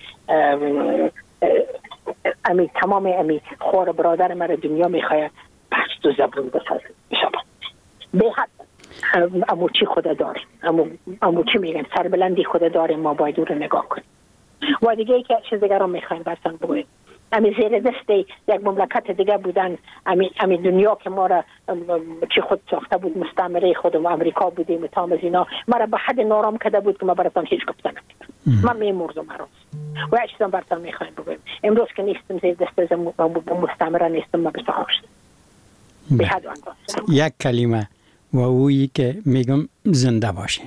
Speaker 16: امی تمام امی خور برادر مرا دنیا میخواه پست و زبون بسازه. به حد امو چی خود داریم، امو, امو چی میگن سربلندی خود داریم، ما باید او رو نگاه کنیم. و دیگه ای که چیز دیگر رو میخوایم براتون بگویم، امی زیر دست یک مملکت دیگه بودن، امی, امی دنیا که ما را چی خود ساخته بود، مستعمره خودم و امریکا بودیم تام از اینا، ما را به حد نارام کرده بود که ما براتون هیچ گفتن نمیدونم. من میمردم مرا و یک چیزم براتون میخوایم بگویم. امروز که نیستم زیر دست از مستعمره نیستم، ما بسیار هستم به حد و اندازه.
Speaker 15: یک کلمه و اویی که میگم زنده باشین.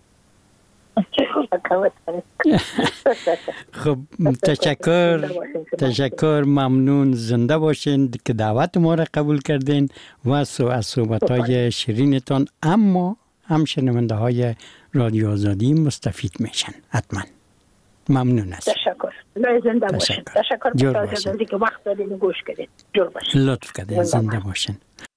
Speaker 15: خب تشکر تشکر ممنون، زنده باشین که دعوت ما را قبول کردین و از صحبت های شیرینتان. اما هم شنونده های رادیو آزادی مستفید میشن حتما. ممنون است.
Speaker 16: تشکر. زنده باشین. تشکر که وقت دادین گوش کردین. جور باشین.
Speaker 15: لطف کردین. زنده باشین.